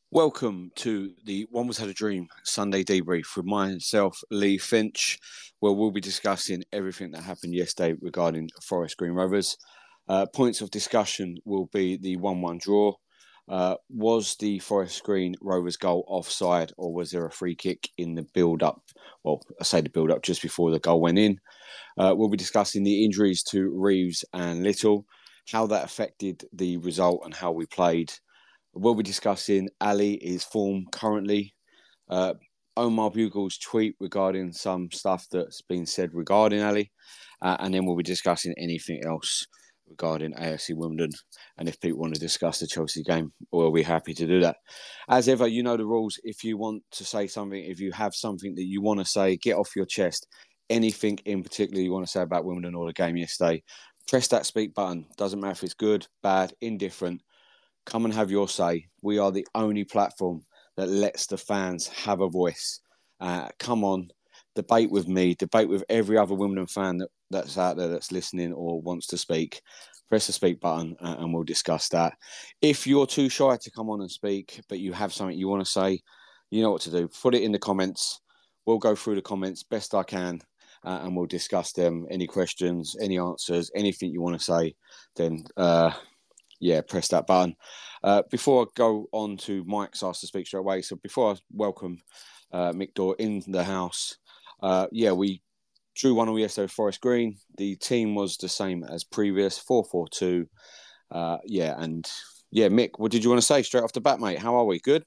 Welcome to the One Was Had a Dream Sunday debrief with myself, Lee Finch, where we'll be discussing everything that happened yesterday regarding Forest Green Rovers. Points of discussion will be the 1-1 draw. Was the Forest Green Rovers goal offside, or was there a free kick in the build-up? Well, I say the build-up just before the goal went in. We'll be discussing the injuries to Reeves and Little, how that affected the result and how we played. We'll be discussing Ali, his form currently, Omar Bugle's tweet regarding some stuff that's been said regarding Ali, and then we'll be discussing anything else regarding AFC Wimbledon. And if people want to discuss the Chelsea game, we'll be happy to do that. As ever, you know the rules. If you want to say something, if you have something that you want to say, get off your chest, anything in particular you want to say about Wimbledon or the game yesterday, press that speak button. Doesn't matter if it's good, bad, indifferent. Come and have your say. We are the only platform that lets the fans have a voice. Come on, debate with me, debate with every other Wimbledon fan that's out there that's listening or wants to speak. Press the speak button and we'll discuss that. If you're too shy to come on and speak, but you have something you want to say, you know what to do. Put it in the comments. We'll go through the comments best I can and we'll discuss them. Any questions, any answers, anything you want to say, then press that button. Before I go on to Mike's Asked to Speak straight away, so before I welcome Mick Dorr in the house, we drew 1-1 yesterday with Forest Green. The team was the same as previous, 4-4-2. Mick, what did you want to say straight off the bat, mate? How are we? Good?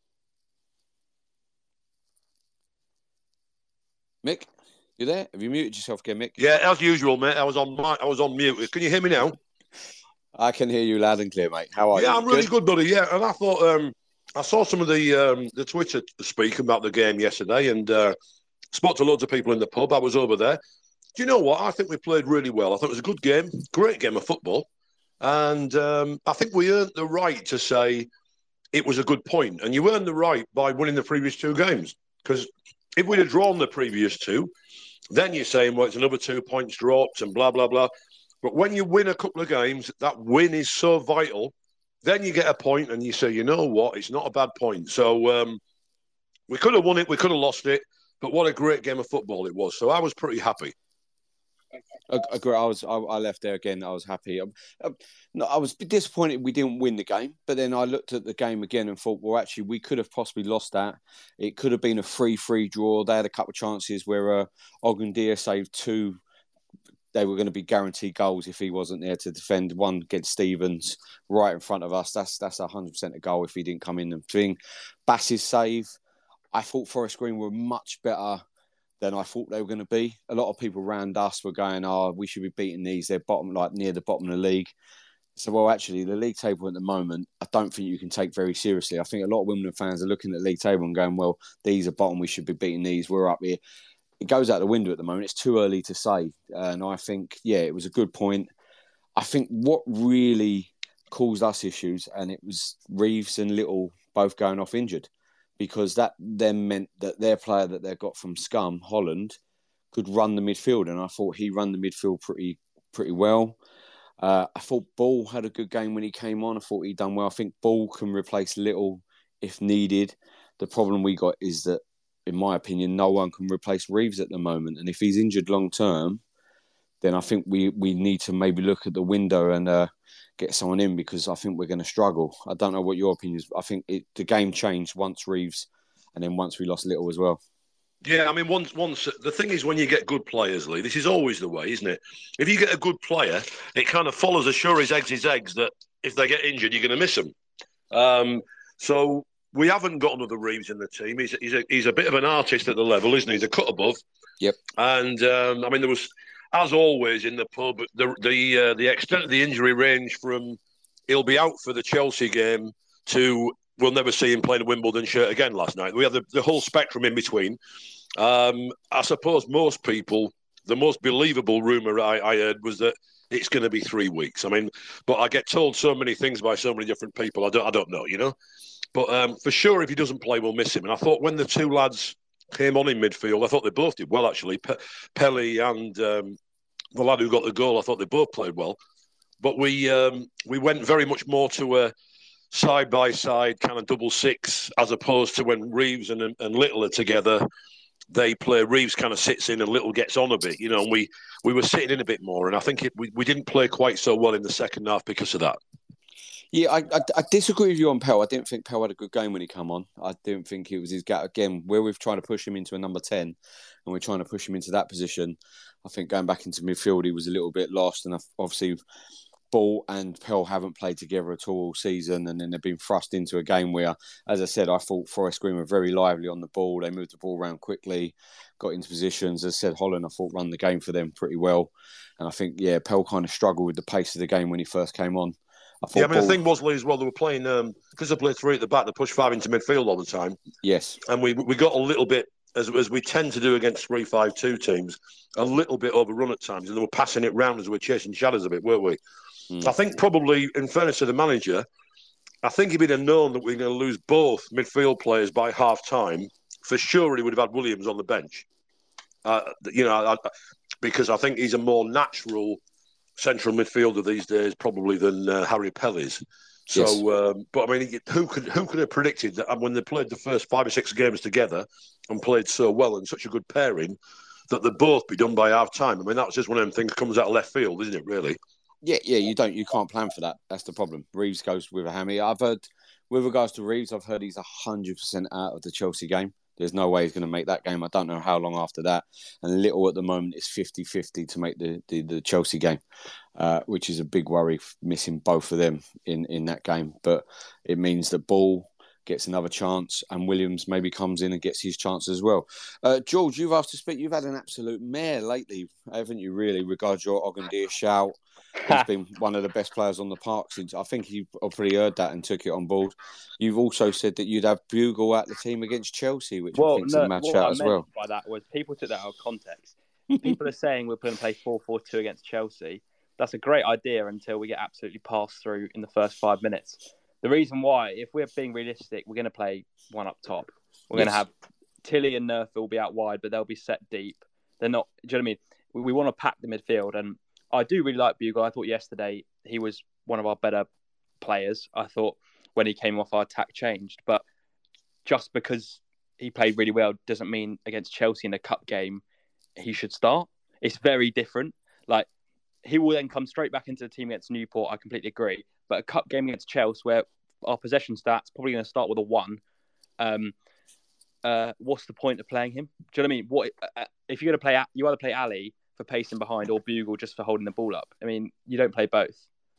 Mick, you there? Have you muted yourself again, Mick? Yeah, as usual, mate. I was on mute. Can you hear me now? I can hear you loud and clear, mate. How are you? Yeah, I'm really good, buddy. Yeah, and I thought I saw some of the Twitter speak about the game yesterday, and spoke to loads of people in the pub. I was over there. Do you know what? I think we played really well. I thought it was a good game, great game of football, and I think we earned the right to say it was a good point. And you earned the right by winning the previous two games, because if we'd have drawn the previous two, then you're saying, well, it's another 2 points dropped and blah blah blah. But when you win a couple of games, that win is so vital. Then you get a point and you say, you know what, it's not a bad point. So we could have won it, we could have lost it, but what a great game of football it was. So I was pretty happy. I left there again. I was happy. I was disappointed we didn't win the game, but then I looked at the game again and thought, well, actually, we could have possibly lost that. It could have been a 3-3 draw. They had a couple of chances where Ogundia saved two. They were going to be guaranteed goals if he wasn't there to defend. One against Stevens right in front of us. That's 100% a goal if he didn't come in and thing. Bass's save. I thought Forest Green were much better than I thought they were going to be. A lot of people around us were going, we should be beating these. They're near the bottom of the league. So, well, actually, the league table at the moment, I don't think you can take very seriously. I think a lot of Wimbledon fans are looking at the league table and going, well, these are bottom. We should be beating these. We're up here. It goes out the window at the moment. It's too early to say. And I think, it was a good point. I think what really caused us issues, and it was Reeves and Little both going off injured, because that then meant that their player that they got from Scum, Holland, could run the midfield. And I thought he ran the midfield pretty well. I thought Ball had a good game when he came on. I thought he'd done well. I think Ball can replace Little if needed. The problem we got is that, in my opinion, no one can replace Reeves at the moment. And if he's injured long term, then I think we need to maybe look at the window and get someone in, because I think we're going to struggle. I don't know what your opinion is. I think the game changed once Reeves and then once we lost Little as well. Yeah, I mean, once the thing is, when you get good players, Lee, this is always the way, isn't it? If you get a good player, it kind of follows as sure as eggs is eggs that if they get injured, you're going to miss them. So we haven't got another Reeves in the team. He's a bit of an artist at the level, isn't he? He's a cut above. Yep. And there was, as always in the pub, the extent of the injury range from he'll be out for the Chelsea game to we'll never see him playing a Wimbledon shirt again last night. We have the whole spectrum in between. I suppose most people, the most believable rumour I heard was that it's going to be 3 weeks. I mean, but I get told so many things by so many different people. I don't know, you know. But for sure, if he doesn't play, we'll miss him. And I thought when the two lads came on in midfield, I thought they both did well, actually. Pelly and the lad who got the goal, I thought they both played well. But we went very much more to side by side, kind of double six, as opposed to when Reeves and Little are together. They play. Reeves kind of sits in and Little gets on a bit, and we were sitting in a bit more. And I think we didn't play quite so well in the second half because of that. Yeah, I disagree with you on Pell. I didn't think Pell had a good game when he came on. I didn't think it was his gap. Again, where we've trying to push him into a number 10 and we're trying to push him into that position, I think going back into midfield, he was a little bit lost. And obviously, Ball and Pell haven't played together at all season. And then they've been thrust into a game where, as I said, I thought Forest Green were very lively on the ball. They moved the ball around quickly, got into positions. As I said, Holland, I thought, run the game for them pretty well. And I think, Pell kind of struggled with the pace of the game when he first came on. The thing was, Lee, as well, they were playing, because they played three at the back, they pushed five into midfield all the time. Yes. And we got a little bit, as we tend to do against 3-5-2 teams, a little bit overrun at times. And they were passing it round as we were chasing shadows a bit, weren't we? I think probably, in fairness to the manager, I think if he'd have known that we were going to lose both midfield players by half-time, for sure he would have had Williams on the bench. Because I think he's a more natural central midfielder these days, probably, than Harry Pell is. So, yes. But I mean, who could have predicted that when they played the first 5 or 6 games together and played so well and such a good pairing, that they'd both be done by half time? I mean, that's just one of them things that comes out of left field, isn't it? Really? Yeah. You can't plan for that. That's the problem. Reeves goes with a hammy. I've heard, with regards to Reeves, I've heard he's 100% out of the Chelsea game. There's no way he's going to make that game. I don't know how long after that. And Little at the moment is 50-50 to make the Chelsea game, which is a big worry, missing both of them in that game. But it means that Ball gets another chance and Williams maybe comes in and gets his chance as well. George, you've asked to speak. You've had an absolute mare lately, haven't you, really, regards your Ogundiya shout. He's been one of the best players on the park since. I think you probably heard that and took it on board. You've also said that you'd have Bugle at the team against Chelsea, which I think is a match out as well. By that was people took that out of context. People are saying we're going to play 4-4-2 against Chelsea. That's a great idea until we get absolutely passed through in the first 5 minutes. The reason why, if we're being realistic, we're going to play one up top. We're going to have Tilly and Nerf will be out wide, but they'll be set deep. They're not. Do you know what I mean? We want to pack the midfield, and I do really like Bugle. I thought yesterday he was one of our better players. I thought when he came off, our attack changed. But just because he played really well doesn't mean against Chelsea in a cup game he should start. It's very different. Like, he will then come straight back into the team against Newport. I completely agree. But a cup game against Chelsea, where our possession stats probably going to start with a 1, what's the point of playing him? Do you know what I mean? If you're going to play, you either play Ali for pacing behind or Bugle just for holding the ball up. I mean, you don't play both.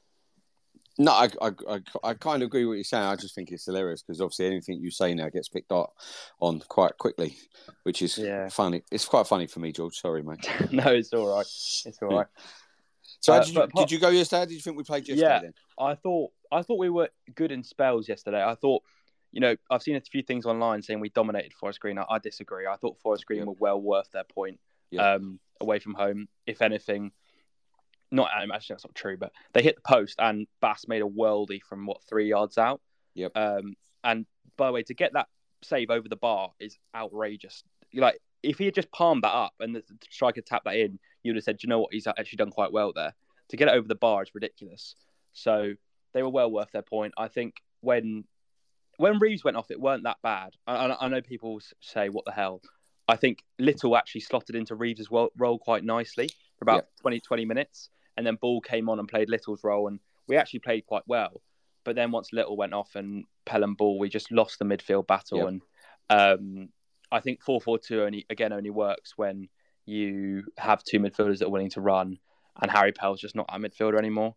No, I kind of agree with what you're saying. I just think it's hilarious because obviously anything you say now gets picked up on quite quickly, which is funny. It's quite funny for me, George. Sorry, mate. No, it's all right. It's all right. So did you go yesterday? Did you think we played yesterday then? I thought we were good in spells yesterday. I thought, I've seen a few things online saying we dominated Forest Green. I disagree. I thought Forest Green were well worth their point away from home. If anything, actually that's not true, but they hit the post and Bass made a worldie from 3 yards out. Yep. And by the way, to get that save over the bar is outrageous. Like, if he had just palmed that up and the striker tapped that in, you'd have said, do you know what, he's actually done quite well there. To get it over the bar is ridiculous. So they were well worth their point. I think when Reeves went off, it weren't that bad. I know people say, what the hell? I think Little actually slotted into Reeves' role quite nicely for about 20 minutes. And then Ball came on and played Little's role. And we actually played quite well. But then once Little went off and Pell and Ball, we just lost the midfield battle. Yep. And I think 4-4-2 only works when you have 2 midfielders that are willing to run. And Harry Pell's just not our midfielder anymore.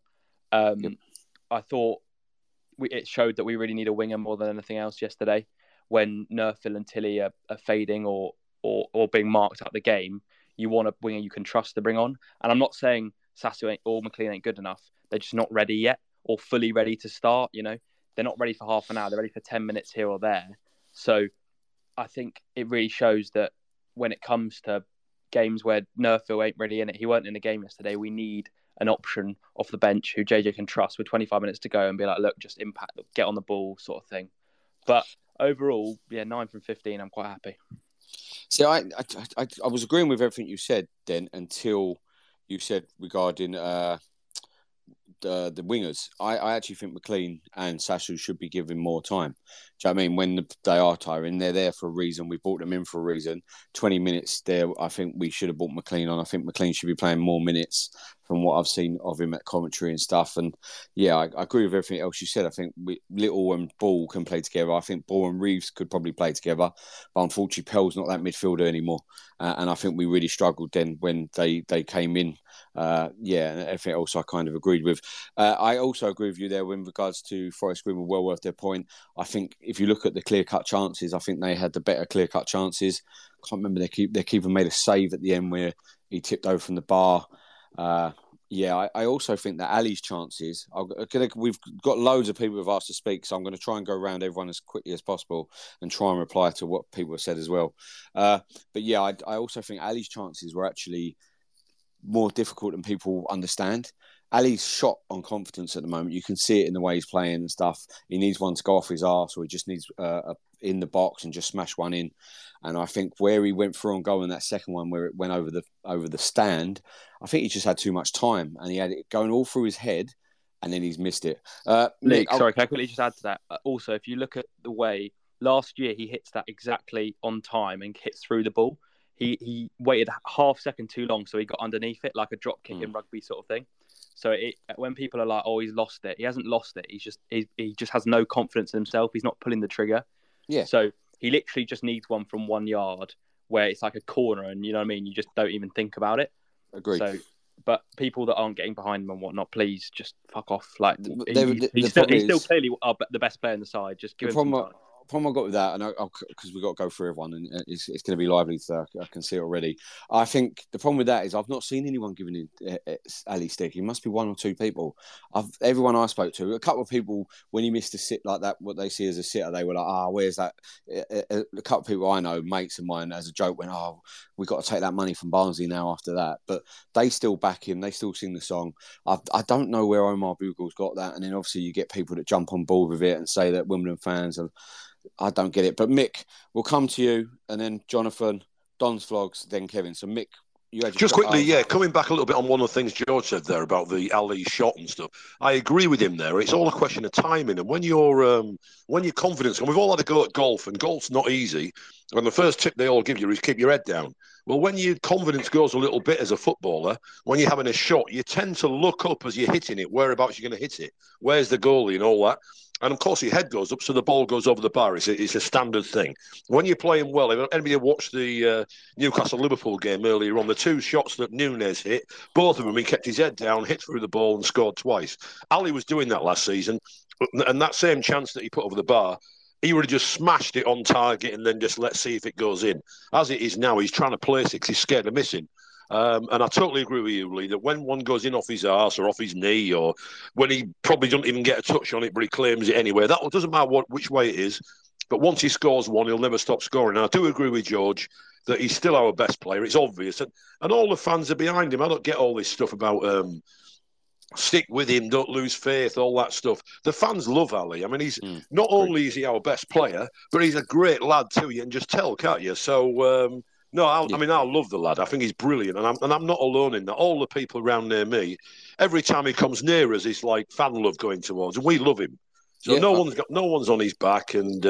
I thought it showed that we really need a winger more than anything else yesterday. When Nerfil and Tilly are fading or being marked out the game, you want a winger you can trust to bring on. And I'm not saying Sasu or McLean ain't good enough. They're just not ready yet or fully ready to start. They're not ready for half an hour. They're ready for 10 minutes here or there. So I think it really shows that when it comes to games where Nerfil ain't really in it, he weren't in the game yesterday, we need an option off the bench who JJ can trust with 25 minutes to go and be like, look, just impact, get on the ball sort of thing. But overall, 9 from 15, I'm quite happy. See, I was agreeing with everything you said then until you said regarding the the wingers. I actually think McLean and Sasu should be given more time. Do you know what I mean? When they are tiring, they're there for a reason. We brought them in for a reason. 20 minutes there, I think we should have brought McLean on. I think McLean should be playing more minutes from what I've seen of him at commentary and stuff. And yeah, I agree with everything else you said. I think Little and Ball can play together. I think Ball and Reeves could probably play together. But unfortunately, Pell's not that midfielder anymore. And I think we really struggled then when they came in. And everything else I kind of agreed with. I also agree with you there in regards to Forest Green were well worth their point. I think if you look at the clear-cut chances, I think they had the better clear-cut chances. Can't remember their keeper made a save at the end where he tipped over from the bar. I also think that Ali's chances. We've got loads of people who've asked to speak, so I'm going to try and go around everyone as quickly as possible and try and reply to what people have said as well. I also think Ali's chances were actually more difficult than people understand. Ali's shot on confidence at the moment. You can see it in the way he's playing and stuff. He needs one to go off his arse, or he just needs in the box and just smash one in. And I think where he went through on goal in that second one, where it went over the stand, I think he just had too much time, and he had it going all through his head, and then he's missed it. Nick, sorry, can I quickly just add to that? Also, if you look at the way last year he hits that exactly on time and hits through the ball, he waited half second too long, so he got underneath it like a drop kick in rugby sort of thing. So when people are like, "Oh, he's lost it," he hasn't lost it. He just has no confidence in himself. He's not pulling the trigger. Yeah. So he literally just needs one from 1 yard where it's like a corner, and you know what I mean. You just don't even think about it. Agreed. So, but people that aren't getting behind him and whatnot, please just fuck off. Like he's still clearly the best player in the side. Just give him some time. The problem I got with that, and because we've got to go through everyone, and it's going to be lively, so I can see it already. I think the problem with that is I've not seen anyone giving Ali stick. He must be one or two people. Everyone I spoke to, a couple of people, when he missed a sit like that, what they see as a sitter, they were like, where's that? A couple of people I know, mates of mine, as a joke, went, we've got to take that money from Barnsley now after that. But they still back him. They still sing the song. I don't know where Omar Bugle's got that. And then obviously you get people that jump on board with it and say that Wimbledon fans are... I don't get it. But Mick, we'll come to you, and then Jonathan, Don's Vlogs, then Kevin. So Mick, you had just quickly, coming back a little bit on one of the things George said there about the Ali shot and stuff. I agree with him there. It's all a question of timing, and when you're confident, and we've all had to go at golf, and golf's not easy. And the first tip they all give you is keep your head down. Well, when your confidence goes a little bit as a footballer, when you're having a shot, you tend to look up as you're hitting it, whereabouts you're going to hit it, where's the goalie and all that. And, of course, your head goes up, so the ball goes over the bar. It's a standard thing. When you're playing well, if anybody watched the Newcastle-Liverpool game earlier on, the two shots that Núñez hit, both of them, he kept his head down, hit through the ball and scored twice. Ali was doing that last season, and that same chance that he put over the bar, he would have just smashed it on target and then just let's see if it goes in. As it is now, he's trying to place it because he's scared of missing. And I totally agree with you, Lee, that when one goes in off his arse or off his knee, or when he probably doesn't even get a touch on it, but he claims it anyway, that doesn't matter which way it is. But once he scores one, he'll never stop scoring. And I do agree with George that he's still our best player. It's obvious. And all the fans are behind him. I don't get all this stuff about stick with him, don't lose faith, all that stuff. The fans love Ali. I mean, he's not only is he our best player, but he's a great lad too. You can just tell, can't you? So... I love the lad. I think he's brilliant, and I'm not alone in that. All the people around near me, every time he comes near us, it's like fan love going towards, and we love him. So no one's on his back. And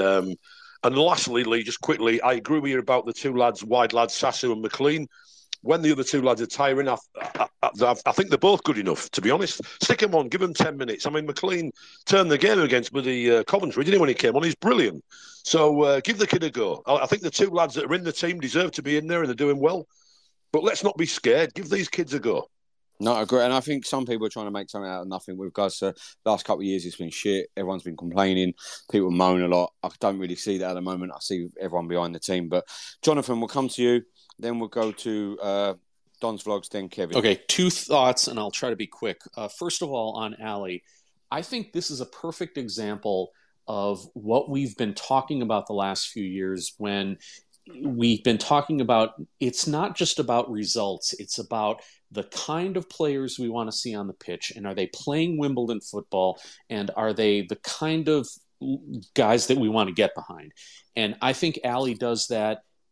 lastly, Lee, just quickly, I agree with you about the two wide lads, Sasu and McLean. When the other two lads are tiring, I think they're both good enough, to be honest. Stick them on, give them 10 minutes. I mean, McLean turned the game against Coventry, didn't he, when he came on? He's brilliant. So give the kid a go. I think the two lads that are in the team deserve to be in there, and they're doing well. But let's not be scared. Give these kids a go. No, I agree. And I think some people are trying to make something out of nothing with regards to the last couple of years. It's been shit. Everyone's been complaining. People moan a lot. I don't really see that at the moment. I see everyone behind the team. But Jonathan, we'll come to you. Then we'll go to Don's Vlogs, then Kevin. Okay, two thoughts, and I'll try to be quick. First of all, on Ali, I think this is a perfect example of what we've been talking about the last few years when we've been talking about it's not just about results. It's about the kind of players we want to see on the pitch, and are they playing Wimbledon football, and are they the kind of guys that we want to get behind? And I think Ali does that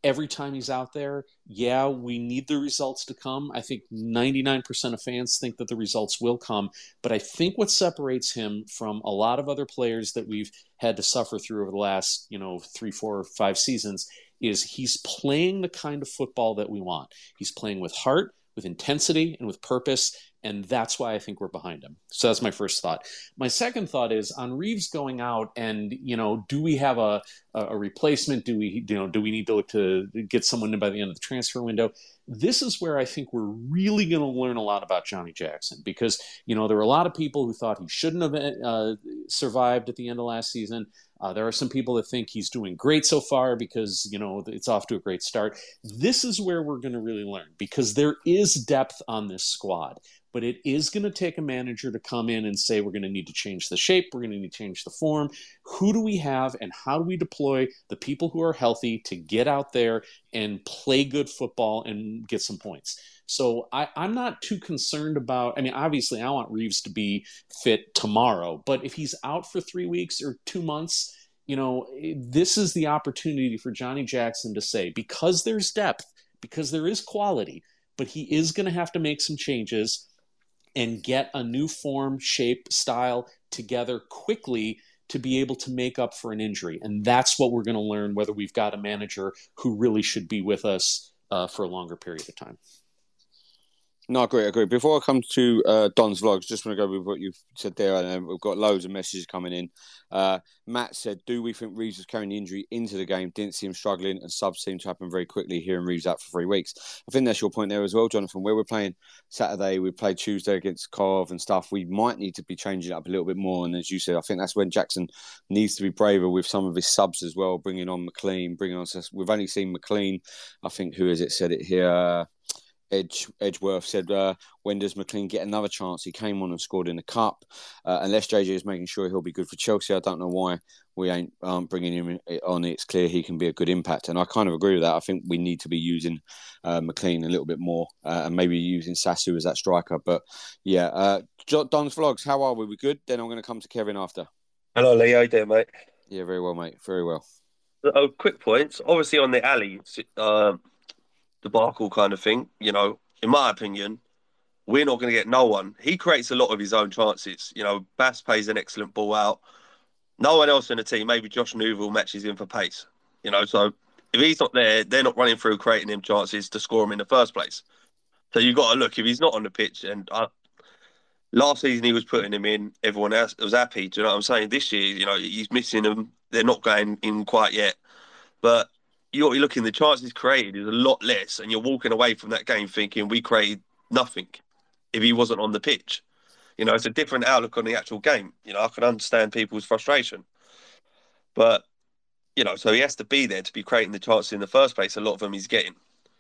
every time he's out there, yeah, we need the results to come. I think 99% of fans think that the results will come. But I think what separates him from a lot of other players that we've had to suffer through over the last, 3, 4, 5 seasons is he's playing the kind of football that we want. He's playing with heart, with intensity, and with purpose. And that's why I think we're behind him. So that's my first thought. My second thought is on Reeves going out, and do we have a replacement? Do we need to look to get someone in by the end of the transfer window? This is where I think we're really going to learn a lot about Johnny Jackson, because there were a lot of people who thought he shouldn't have survived at the end of last season. There are some people that think he's doing great so far because, it's off to a great start. This is where we're going to really learn, because there is depth on this squad. But it is going to take a manager to come in and say, we're going to need to change the shape, we're going to need to change the form. Who do we have, and how do we deploy the people who are healthy to get out there and play good football and get some points? So I'm not too concerned about, obviously I want Reeves to be fit tomorrow, but if he's out for 3 weeks or 2 months, this is the opportunity for Johnny Jackson to say, because there's depth, because there is quality, but he is going to have to make some changes and get a new form, shape, style together quickly to be able to make up for an injury. And that's what we're going to learn, whether we've got a manager who really should be with us for a longer period of time. No, I agree. Before I come to Don's vlogs, just want to go with what you've said there. And we've got loads of messages coming in. Matt said, do we think Reeves was carrying the injury into the game? Didn't see him struggling, and subs seemed to happen very quickly, hearing Reeves out for 3 weeks. I think that's your point there as well, Jonathan. Where we're playing Saturday, we played Tuesday against Cov and stuff. We might need to be changing it up a little bit more. And as you said, I think that's when Jackson needs to be braver with some of his subs as well, bringing on McLean, we've only seen McLean. I think, who has it said it here? Edgeworth said, when does McLean get another chance? He came on and scored in the cup. Unless JJ is making sure he'll be good for Chelsea, I don't know why we ain't bringing him on. It's clear he can be a good impact. And I kind of agree with that. I think we need to be using McLean a little bit more and maybe using Sasu as that striker. But yeah, Don's vlogs, how are we? We good? Then I'm going to come to Kevin after. Hello, Lee. How you doing, mate? Yeah, very well, mate. Very well. Quick points. Obviously, on the alley debacle kind of thing, in my opinion, we're not going to get no one. He creates a lot of his own chances. Bass plays an excellent ball out. No one else in the team, maybe Josh Newville, matches him for pace. So if he's not there, they're not running through creating him chances to score him in the first place. So you've got to look, if he's not on the pitch, and last season he was putting him in, everyone else was happy. Do you know what I'm saying? This year, he's missing them. They're not going in quite yet. But you're looking, the chances created is a lot less, and you're walking away from that game thinking we created nothing if he wasn't on the pitch. It's a different outlook on the actual game. I can understand people's frustration. But, so he has to be there to be creating the chances in the first place. A lot of them he's getting.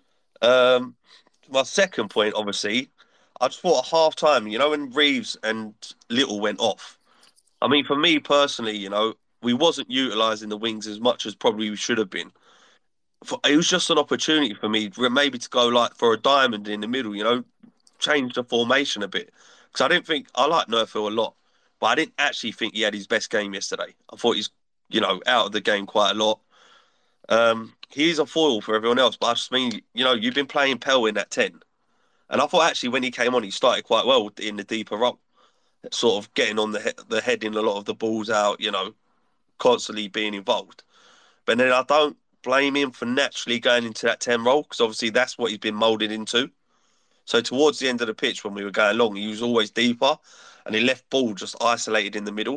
My second point, obviously, I just thought at half-time, when Reeves and Little went off, for me personally, we wasn't utilising the wings as much as probably we should have been. It was just an opportunity for me, maybe to go like for a diamond in the middle, change the formation a bit. Because I like Nerfil a lot, but I didn't actually think he had his best game yesterday. I thought he's, out of the game quite a lot. He's a foil for everyone else, but I just mean, you've been playing Pell in that 10. And I thought actually when he came on, he started quite well in the deeper role, sort of getting on the head in a lot of the balls out, constantly being involved. But then I don't blame him for naturally going into that 10 role, because obviously that's what he's been moulded into. So towards the end of the pitch when we were going long, he was always deeper and he left ball just isolated in the middle.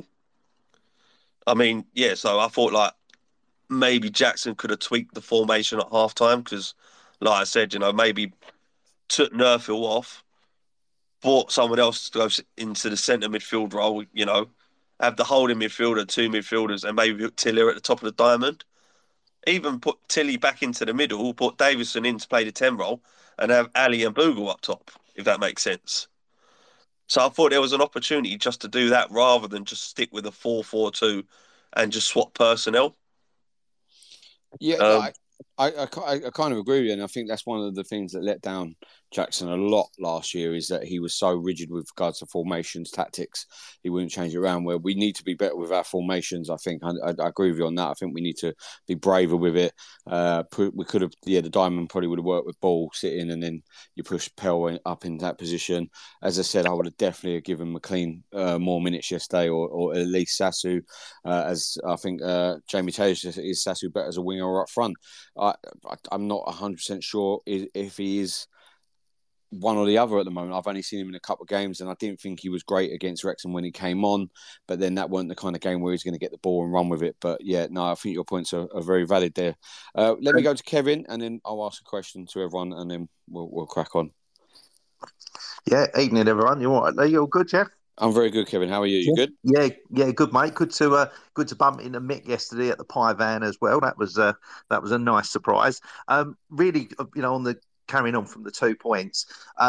So I thought like maybe Jackson could have tweaked the formation at half-time, because like I said, maybe took Nerfil off, brought someone else to go into the centre midfield role, have the holding midfielder, 2 midfielders, and maybe put Tiller at the top of the diamond. Even put Tilly back into the middle, put Davison in to play the 10 role, and have Ali and Bogle up top, if that makes sense. So I thought there was an opportunity just to do that rather than just stick with a 4-4-2 and just swap personnel. Yeah, I kind of agree with you, and I think that's one of the things that let down Jackson a lot last year is that he was so rigid with regards to formations, tactics. He wouldn't change it around. Where we need to be better with our formations. I think I agree with you on that. I think we need to be braver with it. We could have, the diamond probably would have worked with ball sitting, and then you push Pell up in that position. As I said, I would have definitely given McLean more minutes yesterday, or at least Sasu. As I think Jamie Taylor says, is Sasu better as a winger or up front? I'm not 100% sure if he is one or the other at the moment. I've only seen him in a couple of games, and I didn't think he was great against Wrexham when he came on, but then that weren't the kind of game where he's going to get the ball and run with it. But yeah, no, I think your points are very valid there. Let me go to Kevin, and then I'll ask a question to everyone, and then we'll crack on. Yeah, evening everyone. You all right? Are you all good, Jeff? I'm very good, Kevin. How are you? You good? Yeah, good, mate. Good to bump into Mick yesterday at the Pie Van as well. That was a nice surprise. Really, on the carrying on from the 2 points,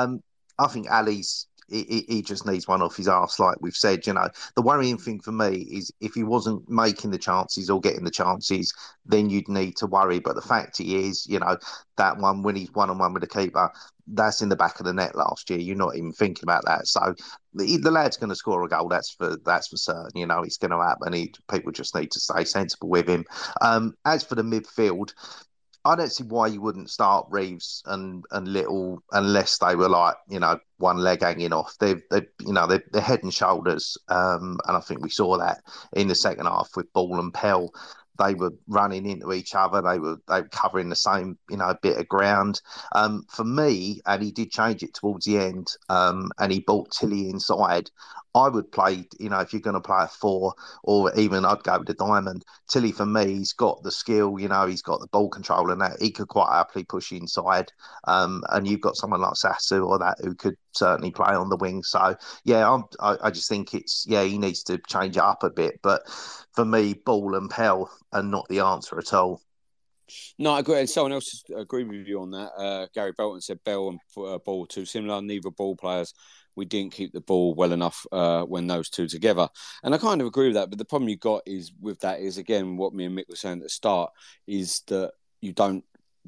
I think Ali's he just needs one off his arse, like we've said. The worrying thing for me is if he wasn't making the chances or getting the chances, then you'd need to worry. But the fact is, that one when he's 1-on-1 with the keeper, that's in the back of the net last year. You're not even thinking about that. So the lad's going to score a goal. That's for certain. It's going to happen. People just need to stay sensible with him. As for the midfield, I don't see why you wouldn't start Reeves and Little unless they were like, one leg hanging off. They're head and shoulders. And I think we saw that in the second half with Ball and Pell. They were running into each other. They were covering the same, bit of ground. For me, and he did change it towards the end, and he brought Tilly inside. I would play, if you're going to play a 4, or even I'd go with the diamond. Tilly, for me, he's got the skill, he's got the ball control and that. He could quite happily push inside. And you've got someone like Sasu or that who could certainly play on the wing. So, yeah, I just think he needs to change it up a bit. But for me, Ball and Pell are not the answer at all. No, I agree. And someone else agreed with you on that. Gary Belton said Bell and Ball too similar. Neither ball players. We didn't keep the ball well enough when those two together. And I kind of agree with that. But the problem you got is with that is, again, what me and Mick were saying at the start, is that you don't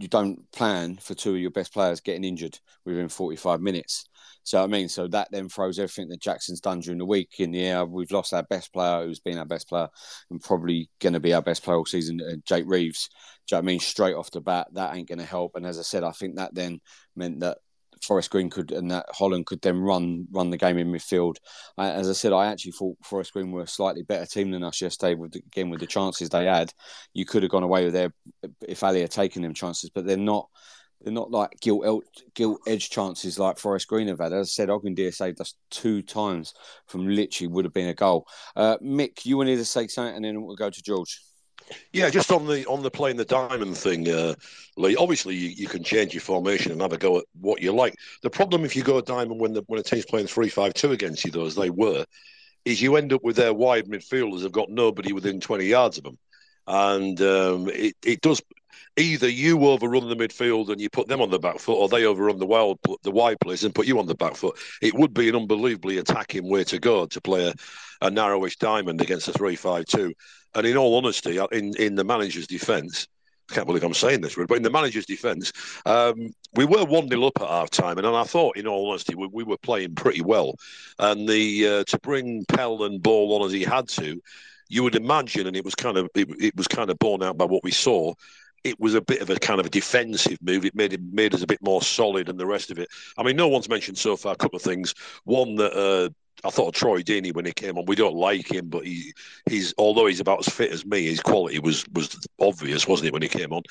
plan for two of your best players getting injured within 45 minutes. So that then throws everything that Jackson's done during the week in the air. We've lost our best player, who's been our best player and probably going to be our best player all season, Jake Reeves. Do you know what I mean? Straight off the bat, that ain't going to help. And as I said, I think that then meant that Forest Green and that Holland could then run the game in midfield. As I said, I actually thought Forest Green were a slightly better team than us yesterday. With the chances they had, you could have gone away with there if Ali had taken them chances, but they're not like gilt-edged chances like Forest Green have had. As I said, Ogundear saved us 2 times from literally would have been a goal. Mick, you wanted to say something, and then we'll go to George. Yeah, just on the playing the diamond thing, Lee. Obviously, you can change your formation and have a go at what you like. The problem if you go a diamond when a team's playing 3-5-2 against you, though, as they were, is you end up with their wide midfielders have got nobody within 20 yards of them, and it does. Either you overrun the midfield and you put them on the back foot, or they overrun the wide players and put you on the back foot. It would be an unbelievably attacking way to go to play a narrowish diamond against a 3-5-2. And in all honesty, in the manager's defence, I can't believe I'm saying this, but in the manager's defence, we were 1-0 up at half time, and I thought, in all honesty, we were playing pretty well. And to bring Pell and Ball on as he had to, you would imagine, and it was kind of borne out by what we saw. It was a bit of a kind of a defensive move. It made us a bit more solid and the rest of it. I mean, no one's mentioned so far a couple of things. One that I thought of Troy Deeney when he came on. We don't like him, but he's although he's about as fit as me, his quality was obvious, wasn't it, when he came on?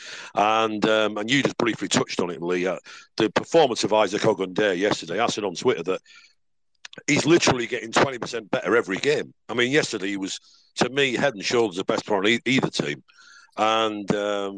And you just briefly touched on it, Lee. The performance of Isaac Ogundear yesterday. I said on Twitter that he's literally getting 20% better every game. I mean, yesterday he was, to me, head and shoulders the best player on either team. And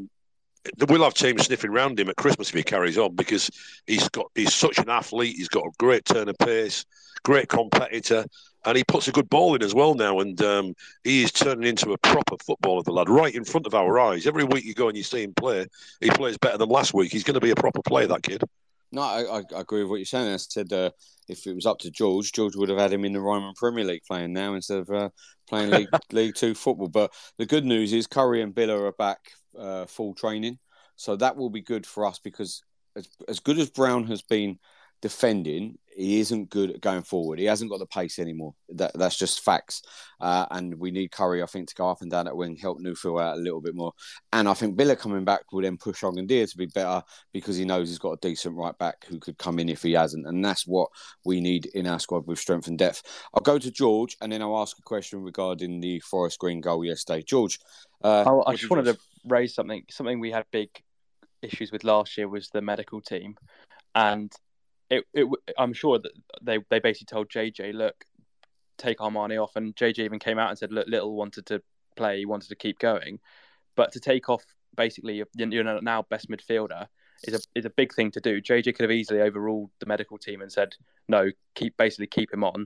we'll have teams sniffing around him at Christmas if he carries on, because he's such an athlete. He's got a great turn of pace, great competitor, and he puts a good ball in as well now. And he is turning into a proper footballer, the lad, right in front of our eyes. Every week you go and you see him play, he plays better than last week. He's going to be a proper player, that kid. No, I agree with what you're saying. I said if it was up to George would have had him in the Ryman Premier League playing now instead of playing League 2 football. But the good news is Curry and Billa are back full training. So that will be good for us, because as good as Brown has been defending, he isn't good at going forward. He hasn't got the pace anymore. That's just facts. And we need Curry, I think, to go up and down that wing, help Newfield out a little bit more. And I think Billa coming back will then push Ongendia to be better because he knows he's got a decent right back who could come in if he hasn't. And that's what we need in our squad with strength and depth. I'll go to George and then I'll ask a question regarding the Forest Green goal yesterday. George. I just wanted to raise something. Something we had big issues with last year was the medical team. And I'm sure that they basically told JJ, look, take Armani off, and JJ even came out and said, look, Little wanted to play, he wanted to keep going, but to take off basically your now best midfielder is a big thing to do. JJ could have easily overruled the medical team and said, no, keep him on.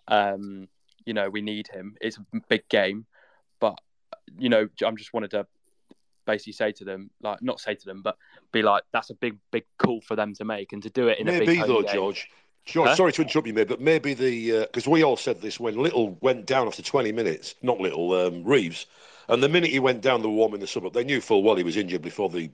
We need him. It's a big game, but I'm just wanted to basically say to them, like, not say to them, but be like, that's a big call for them to make, and to do it in maybe a big home though, game. George, sorry to interrupt you, mate, but maybe because we all said this when Little went down after 20 minutes, not Little, Reeves, and the minute he went down, the warm in the sub-up, they knew full well he was injured before the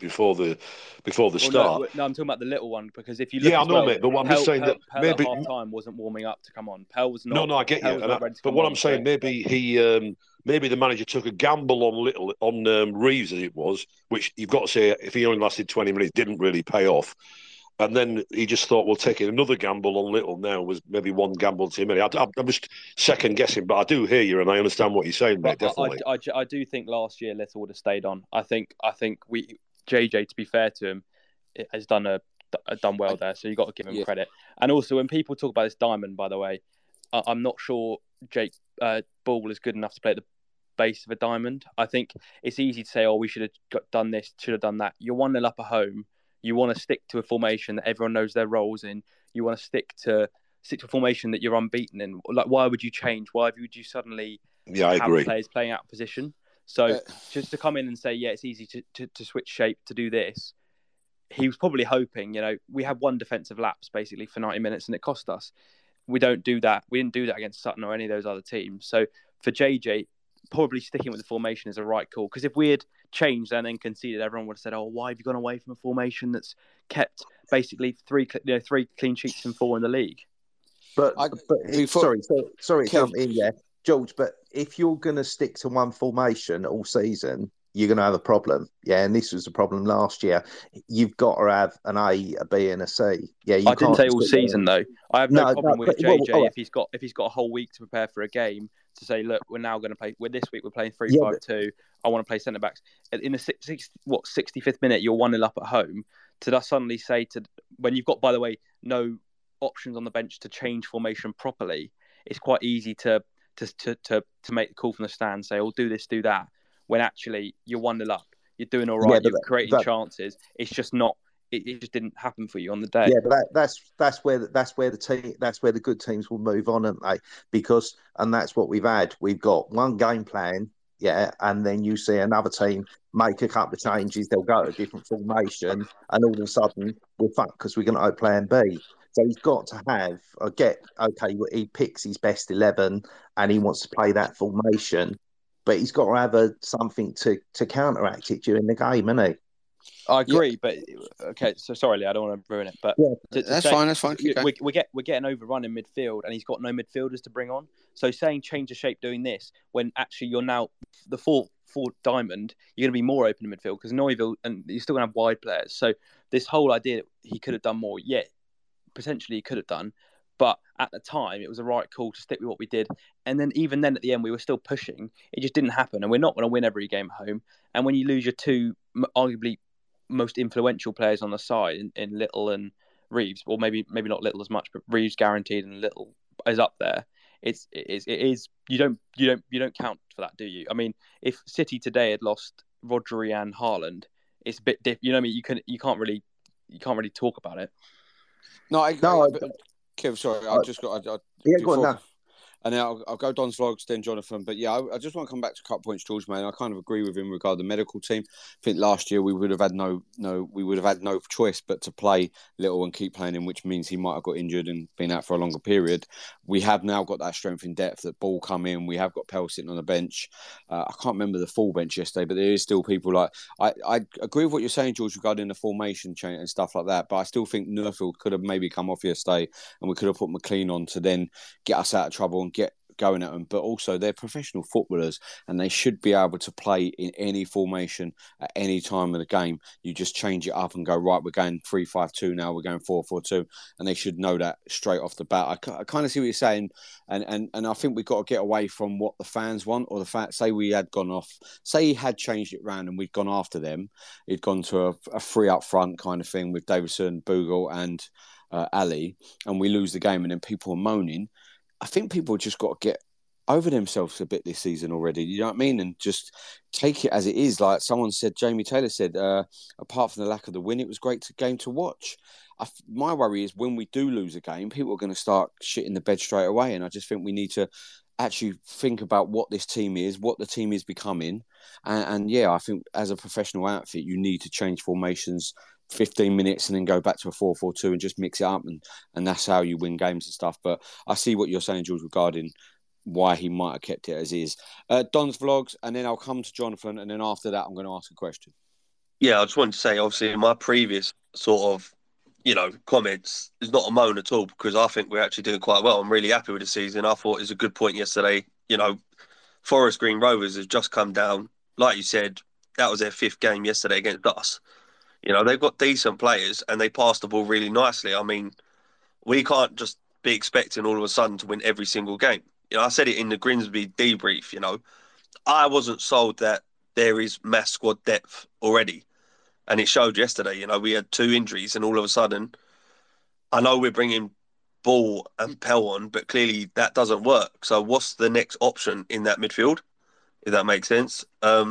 start. No, I'm talking about the Little one, because if you look, mate, but what I'm just saying that maybe at half time wasn't warming up to come on. Pell was not. No, I get you. But what I'm saying, maybe maybe the manager took a gamble on Reeves as it was, which you've got to say, if he only lasted 20 minutes, didn't really pay off. And then he just thought, well, taking another gamble on Little now was maybe one gamble too many. I'm just second guessing, but I do hear you and I understand what you're saying, mate. Definitely. I do think last year Little would have stayed on. I think JJ, to be fair to him, has done well there. So you got to give him credit. And also, when people talk about this diamond, by the way, I'm not sure Jake Ball is good enough to play at the base of a diamond. I think it's easy to say, oh, we should have done this, should have done that. You're 1-0 up at home. You want to stick to a formation that everyone knows their roles in. You want to stick to a formation that you're unbeaten in. Like, why would you change? Why would you suddenly have players playing out of position? So just to come in and say, it's easy to switch shape to do this. He was probably hoping, we had one defensive lapse basically for 90 minutes and it cost us. We don't do that. We didn't do that against Sutton or any of those other teams. So for JJ, probably sticking with the formation is a right call. Because if we had changed and then conceded, everyone would have said, oh, why have you gone away from a formation that's kept basically three clean sheets and 4 in the league? Sorry to jump in, George, but if you're going to stick to one formation all season, you're going to have a problem. Yeah, and this was a problem last year. You've got to have an A, a B, and a C. Yeah, I didn't say all season though. I have no problem with JJ if he's got a whole week to prepare for a game to say, look, we're now going to play. This week we're playing 3-5-2. I want to play centre backs in the 65th minute. You're 1-0 up at home. To suddenly say when you've got, by the way, no options on the bench to change formation properly, it's quite easy to make the call from the stand, say, oh, do this, do that. When actually you're 1-0 up, you're doing all right, you're creating chances. It's just not. It just didn't happen for you on the day. Yeah, but that's where the good teams will move on, aren't they? And that's what we've had. We've got one game plan, and then you see another team make a couple of changes. They'll go to a different formation, and all of a sudden we're fucked because we're going to go plan B. So he's got to have. He picks his best 11, and he wants to play that formation. But he's got to have something to counteract it during the game, hasn't he? I agree, but okay. So sorry, Lee, I don't want to ruin it, but that's fine. We're getting overrun in midfield, and he's got no midfielders to bring on. So saying change the shape doing this when actually you're now the four diamond, you're going to be more open in midfield because Neuvill and you're still going to have wide players. So this whole idea that he could have done more, potentially he could have done. But at the time, it was the right call to stick with what we did. And then even then, at the end, we were still pushing. It just didn't happen. And we're not going to win every game at home. And when you lose your two arguably most influential players on the side in Little and Reeves, or maybe not Little as much, but Reeves guaranteed and Little is up there. It is. You don't count for that, do you? I mean, if City today had lost Rodri and Haaland, it's a bit different. You know what I mean? You can't really talk about it. No, Kev, sorry, I've just got. Go on now. And now I'll go Don's vlogs, then Jonathan. But yeah, I just want to come back to a couple points George made. I kind of agree with him regarding the medical team. I think last year we would have had no choice but to play Little and keep playing him, which means he might have got injured and been out for a longer period. We have now got that strength in depth that Ball come in. We have got Pell sitting on the bench. I can't remember the full bench yesterday, but there is still people like I agree with what you're saying, George, regarding the formation change and stuff like that. But I still think Nurfield could have maybe come off yesterday, and we could have put McLean on to then get us out of trouble and get going at them. But also they're professional footballers and they should be able to play in any formation at any time of the game. You just change it up and go, right, we're going 3-5-2 now, we're going 4-4-2, and they should know that straight off the bat. I kind of see what you're saying, and I think we've got to get away from what the fans want, or the fact, say we had gone off, say he had changed it round and we'd gone after them, he'd gone to a three up front kind of thing with Davidson, Bogle and Ali, and we lose the game and then people are moaning. I think people just got to get over themselves a bit this season already. You know what I mean? And just take it as it is. Like someone said, Jamie Taylor said, apart from the lack of the win, it was a great game to watch. My worry is when we do lose a game, people are going to start shitting the bed straight away. And I just think we need to actually think about what this team is, what the team is becoming. And yeah, I think as a professional outfit, you need to change formations 15 minutes and then go back to a 4-4-2 and just mix it up, and that's how you win games and stuff. But I see what you're saying, George, regarding why he might have kept it as is. Don's vlogs, and then I'll come to Jonathan, and then after that I'm going to ask a question. Yeah, I just wanted to say, obviously, my previous sort of, comments is not a moan at all, because I think we're actually doing quite well. I'm really happy with the season. I thought it was a good point yesterday. Forest Green Rovers have just come down. Like you said, that was their 5th game yesterday against us. They've got decent players and they pass the ball really nicely. I mean, we can't just be expecting all of a sudden to win every single game. I said it in the Grimsby debrief, I wasn't sold that there is mass squad depth already. And it showed yesterday, we had 2 injuries and all of a sudden, I know we're bringing Ball and Pell on, but clearly that doesn't work. So what's the next option in that midfield, if that makes sense?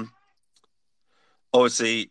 Obviously...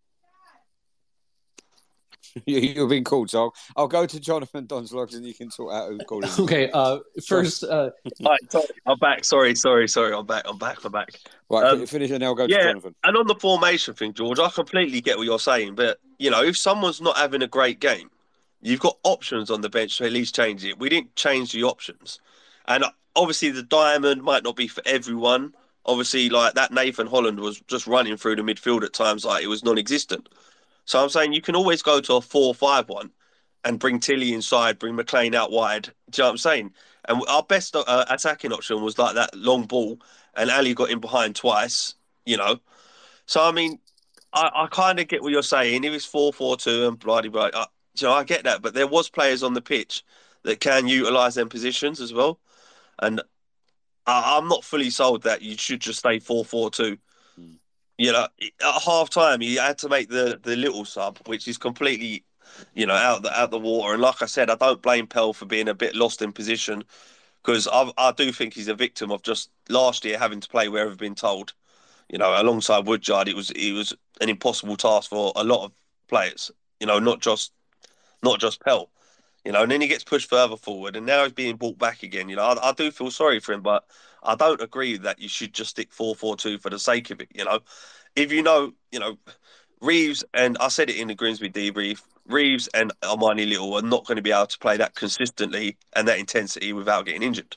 You're being called, so I'll go to Jonathan Don's vlogs and you can sort out who's calling. Okay, first... Right, sorry, I'm back. Sorry. I'm back. Right, finish and then I'll go to Jonathan. And on the formation thing, George, I completely get what you're saying, but, if someone's not having a great game, you've got options on the bench to at least change it. We didn't change the options. And obviously the diamond might not be for everyone. Obviously, like that Nathan Holland was just running through the midfield at times like it was non-existent. So I'm saying you can always go to a 4-5-1 and bring Tilly inside, bring McLean out wide. Do you know what I'm saying? And our best attacking option was like that long ball, and Ali got in behind twice, So, I mean, I kind of get what you're saying. If it's 4-4-2 and blah. I get that. But there was players on the pitch that can utilise them positions as well. And I'm not fully sold that you should just stay 4-4-2. At half time, he had to make the little sub, which is completely, out the water. And like I said, I don't blame Pell for being a bit lost in position, because I do think he's a victim of just last year having to play wherever been told. Alongside Woodyard, it was an impossible task for a lot of players. Not just Pell. And then he gets pushed further forward, and now he's being brought back again. I do feel sorry for him, but I don't agree that you should just stick 4-4-2 for the sake of it. If Reeves, and I said it in the Grimsby debrief, Reeves and Armani Little are not going to be able to play that consistently and that intensity without getting injured.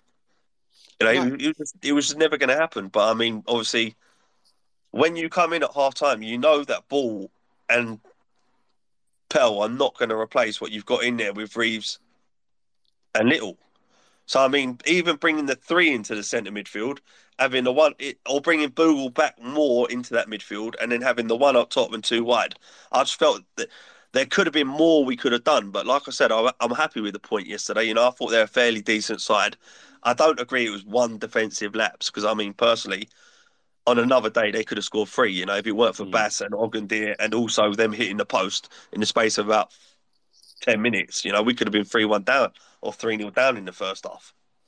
It was just never going to happen. But I mean, obviously, when you come in at half time, that Ball and Pell are not going to replace what you've got in there with Reeves and Little. So, I mean, even bringing the 3 into the centre midfield, having the one, or bringing Bogle back more into that midfield, and then having the 1 up top and 2 wide. I just felt that there could have been more we could have done. But like I said, I'm happy with the point yesterday. I thought they're a fairly decent side. I don't agree it was 1 defensive lapse, because, I mean, personally, on another day, they could have scored 3, if it weren't for Bass and Ogundeer, and also them hitting the post in the space of about 10 minutes. We could have been 3-1 down or 3-0 down in the first half.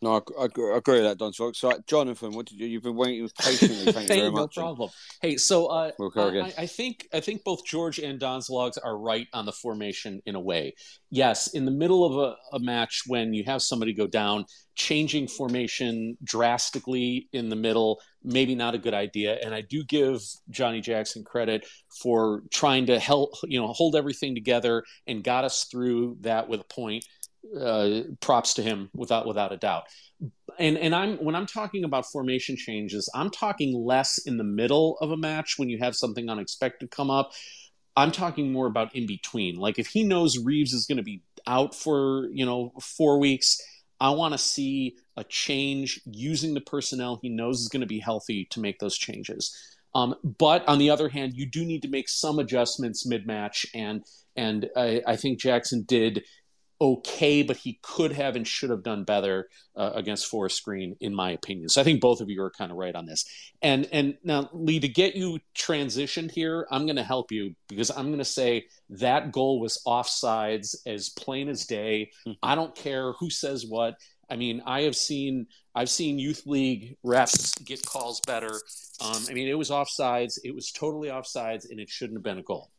No, I agree with that, Don. So, Jonathan, what did you've been waiting patiently? Thank you very much. No problem. Hey, so We'll go again. I think both George and Don's logs are right on the formation in a way. Yes, in the middle of a match when you have somebody go down, changing formation drastically in the middle, maybe not a good idea. And I do give Johnny Jackson credit for trying to hold everything together and got us through that with a point. Props to him without a doubt. And when I'm talking about formation changes, I'm talking less in the middle of a match when you have something unexpected come up. I'm talking more about in between. Like if he knows Reeves is going to be out for 4 weeks, I want to see a change using the personnel he knows is going to be healthy to make those changes. But on the other hand, you do need to make some adjustments mid-match, and I think Jackson did okay, but he could have and should have done better against Forest Green, in my opinion. So I think both of you are kind of right on this. And now, Lee, to get you transitioned here, I'm going to help you because I'm going to say that goal was offsides as plain as day. Mm-hmm. I don't care who says what. I mean, I've seen youth league refs get calls better. It was offsides. It was totally offsides, and it shouldn't have been a goal.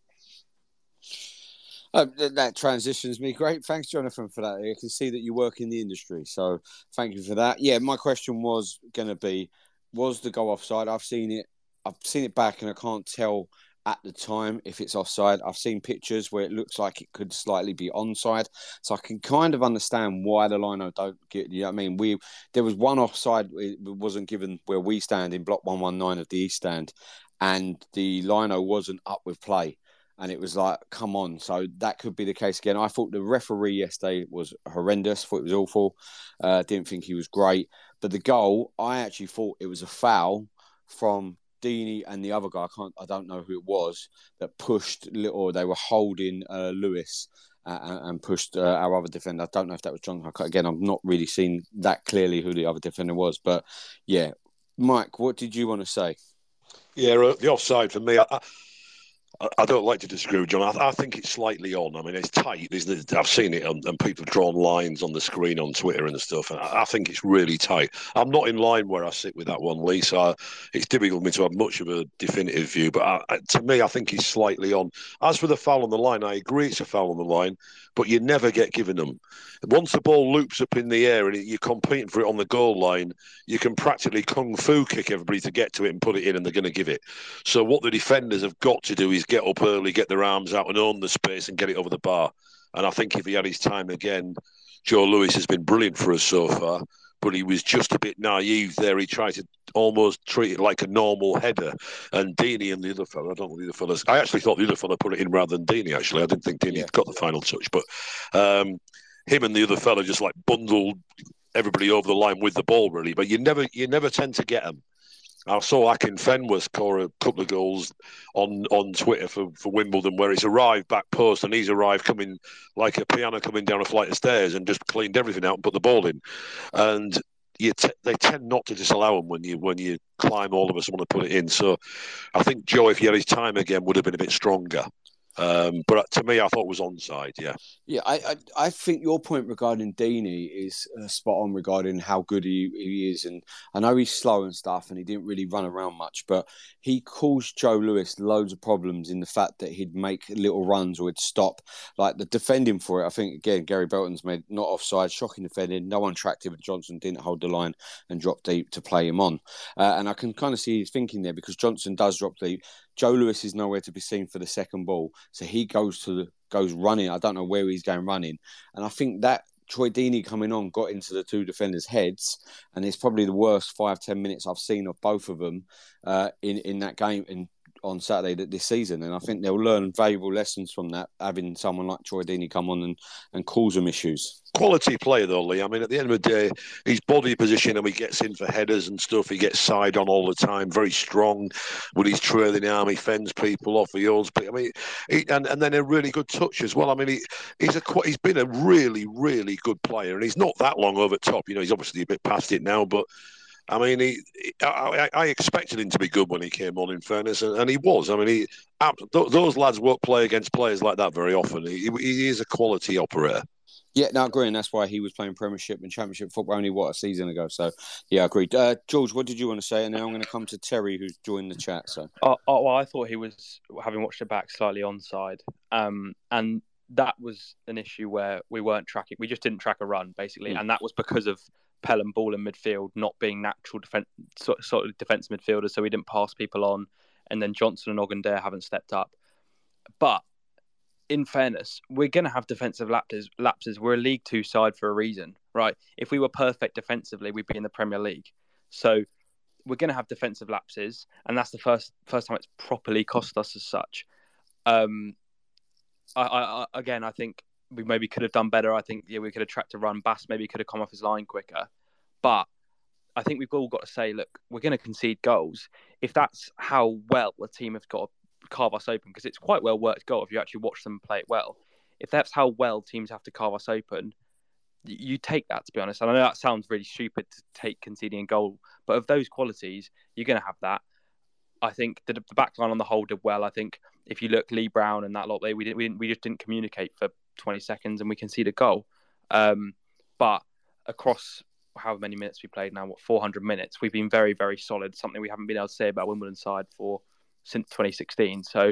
That transitions me. Great. Thanks, Jonathan, for that. I can see that you work in the industry. So thank you for that. Yeah, my question was going to be, was the goal offside? I've seen it back and I can't tell at the time if it's offside. I've seen pictures where it looks like it could slightly be onside. So I can kind of understand why the lino don't get, there was one offside. It wasn't given where we stand in block 119 of the East Stand, and the lino wasn't up with play. And it was like, come on. So that could be the case again. I thought the referee yesterday was horrendous. Thought it was awful. Didn't think he was great. But the goal, I actually thought it was a foul from Deeney and the other guy. I don't know who it was that pushed, or they were holding Lewis and pushed our other defender. I don't know if that was John. Again, I've not really seen that clearly who the other defender was. But yeah, Mike, what did you want to say? Yeah, the offside for me. I don't like to disagree with John. I think it's slightly on. I mean, it's tight, isn't it? I've seen it, and people have drawn lines on the screen on Twitter and stuff, and I think it's really tight. I'm not in line where I sit with that one, Lee, so it's difficult for me to have much of a definitive view, but to me, I think he's slightly on. As for the foul on the line, I agree it's a foul on the line, but you never get given them. Once the ball loops up in the air and you're competing for it on the goal line, you can practically kung fu kick everybody to get to it and put it in, and they're going to give it. So what the defenders have got to do is get up early, get their arms out and own the space and get it over the bar. And I think if he had his time again, Joe Lewis has been brilliant for us so far, but he was just a bit naive there. He tried to almost treat it like a normal header. And Deeney and the other fellow, I don't know the other fellows, I actually thought the other fellow put it in rather than Deeney, actually. I didn't think Deeney got the final touch, but him and the other fellow just like bundled everybody over the line with the ball, really. But you never tend to get them. I saw Akin Fenworth score a couple of goals on Twitter for Wimbledon, where it's arrived back post and he's arrived coming like a piano coming down a flight of stairs and just cleaned everything out and put the ball in. And they tend not to disallow them when you climb all of us and want to put it in. So I think Joe, if he had his time again, would have been a bit stronger. But to me, I thought it was onside. Yeah. I think your point regarding Deeney is spot on regarding how good he is, and I know he's slow and stuff, and he didn't really run around much, but he caused Joe Lewis loads of problems in the fact that he'd make little runs or he'd stop. Like the defending for it, I think again Gary Belton's made not offside, shocking defending. No one tracked him, and Johnson didn't hold the line and drop deep to play him on. And I can kind of see his thinking there because Johnson does drop deep. Joe Lewis is nowhere to be seen for the second ball, so he goes running. I don't know where he's going running, and I think that Troy Deeney coming on got into the two defenders' heads, and it's probably the worst 5-10 minutes I've seen of both of them in that game on Saturday this season. And I think they'll learn valuable lessons from that, having someone like Troy Deeney come on and cause them issues. Quality player, though, Lee. I mean, at the end of the day, his body position and he gets in for headers and stuff. He gets side on all the time. Very strong with his trailing arm. He fends people off. He holds. I mean, and then a really good touch as well. I mean, he's been a really, really good player, and he's not that long over top. You know, he's obviously a bit past it now, but I mean, I expected him to be good when he came on, in fairness, and he was. I mean, those lads won't play against players like that very often. He is a quality operator. Yeah, no, I agree, and that's why he was playing Premiership and Championship football only, a season ago. So, yeah, I agree. George, what did you want to say? And then I'm going to come to Terry, who's joined the chat. So, well, I thought he was, having watched it back, slightly onside. And that was an issue where we weren't tracking. We just didn't track a run, basically. And that was because of Pelham Ball in midfield not being natural sort of defence midfielders, so we didn't pass people on. And then Johnson and Ogundare haven't stepped up. But in fairness, we're going to have defensive lapses. We're a League Two side for a reason, right? If we were perfect defensively, we'd be in the Premier League. So we're going to have defensive lapses, and that's the first time it's properly cost us as such. I think we maybe could have done better. I think we could have tracked a run. Bass maybe could have come off his line quicker. But I think we've all got to say, look, we're going to concede goals. If that's how well a team has got to carve us open, because it's quite well worked goal if you actually watch them play it well. If that's how well teams have to carve us open, you take that, to be honest. And I know that sounds really stupid to take conceding a goal, but of those qualities, you're going to have that. I think the back line on the whole did well. I think if you look, Lee Brown and that lot, we just didn't communicate for 20 seconds and we conceded a goal. But across however many minutes we played now, 400 minutes, we've been very, very solid. Something we haven't been able to say about Wimbledon side since 2016. So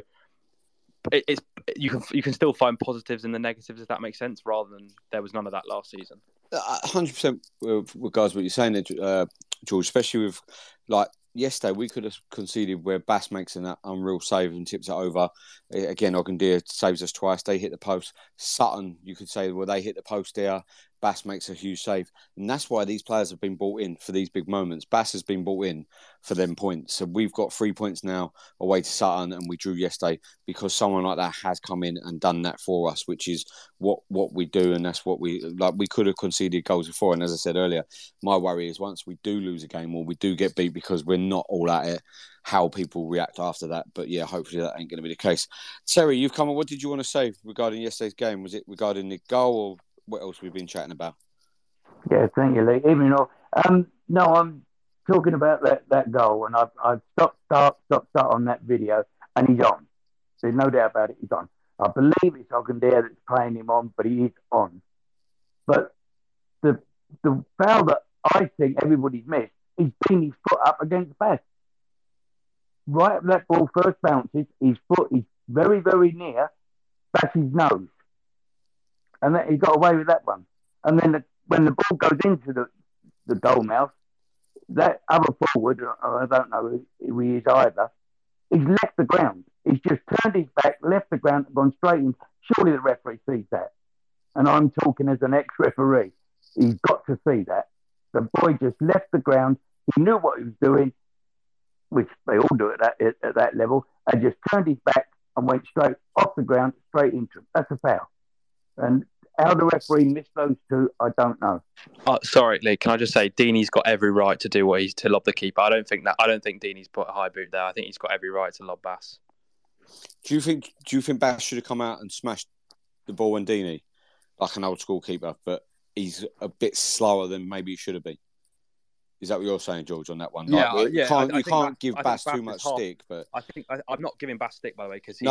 you can still find positives in the negatives, if that makes sense, rather than there was none of that last season. 100% with regards to what you're saying there, George, especially with yesterday, we could have conceded where Bass makes an unreal save and tips it over. Again, Ogundare saves us twice. They hit the post. Sutton, you could say, well, they hit the post there. Bass makes a huge save. And that's why these players have been brought in for these big moments. Bass has been brought in for them points. So we've got 3 points now away to Sutton, and we drew yesterday because someone like that has come in and done that for us, which is what we do, and that's what we could have conceded goals before. And as I said earlier, my worry is once we do lose a game or we do get beat because we're not all at it, how people react after that. But yeah, hopefully that ain't going to be the case. Terry, you've come on. What did you want to say regarding yesterday's game? Was it regarding the goal or what else we've been chatting about? Yeah, thank you, Lee. Evening all. No, I'm talking about that goal, and I've stopped start on that video, and he's on. There's no doubt about it, he's on. I believe it's Ogundare that's playing him on, but he is on. But the foul that I think everybody's missed is putting his foot up against Bass. Right up that ball first bounces, his foot is very, very near Bass's nose. And he got away with that one. And then when the ball goes into the goal mouth, that other forward, I don't know who he is either, he's left the ground. He's just turned his back, left the ground, and gone straight in. Surely the referee sees that. And I'm talking as an ex-referee. He's got to see that. The boy just left the ground. He knew what he was doing, which they all do at that level, and just turned his back and went straight off the ground, straight into him. That's a foul. And how the referee missed those two, I don't know. Sorry, Lee. Can I just say, Deeney's got every right to do what to lob the keeper. I don't think Deeney's put a high boot there. I think he's got every right to lob Bass. Do you think Bass should have come out and smashed the ball when Deeney, like an old school keeper, but he's a bit slower than maybe he should have been? Is that what you're saying, George, on that one? You can't give Bass too much stick, but I think I'm not giving Bass stick, by the way, because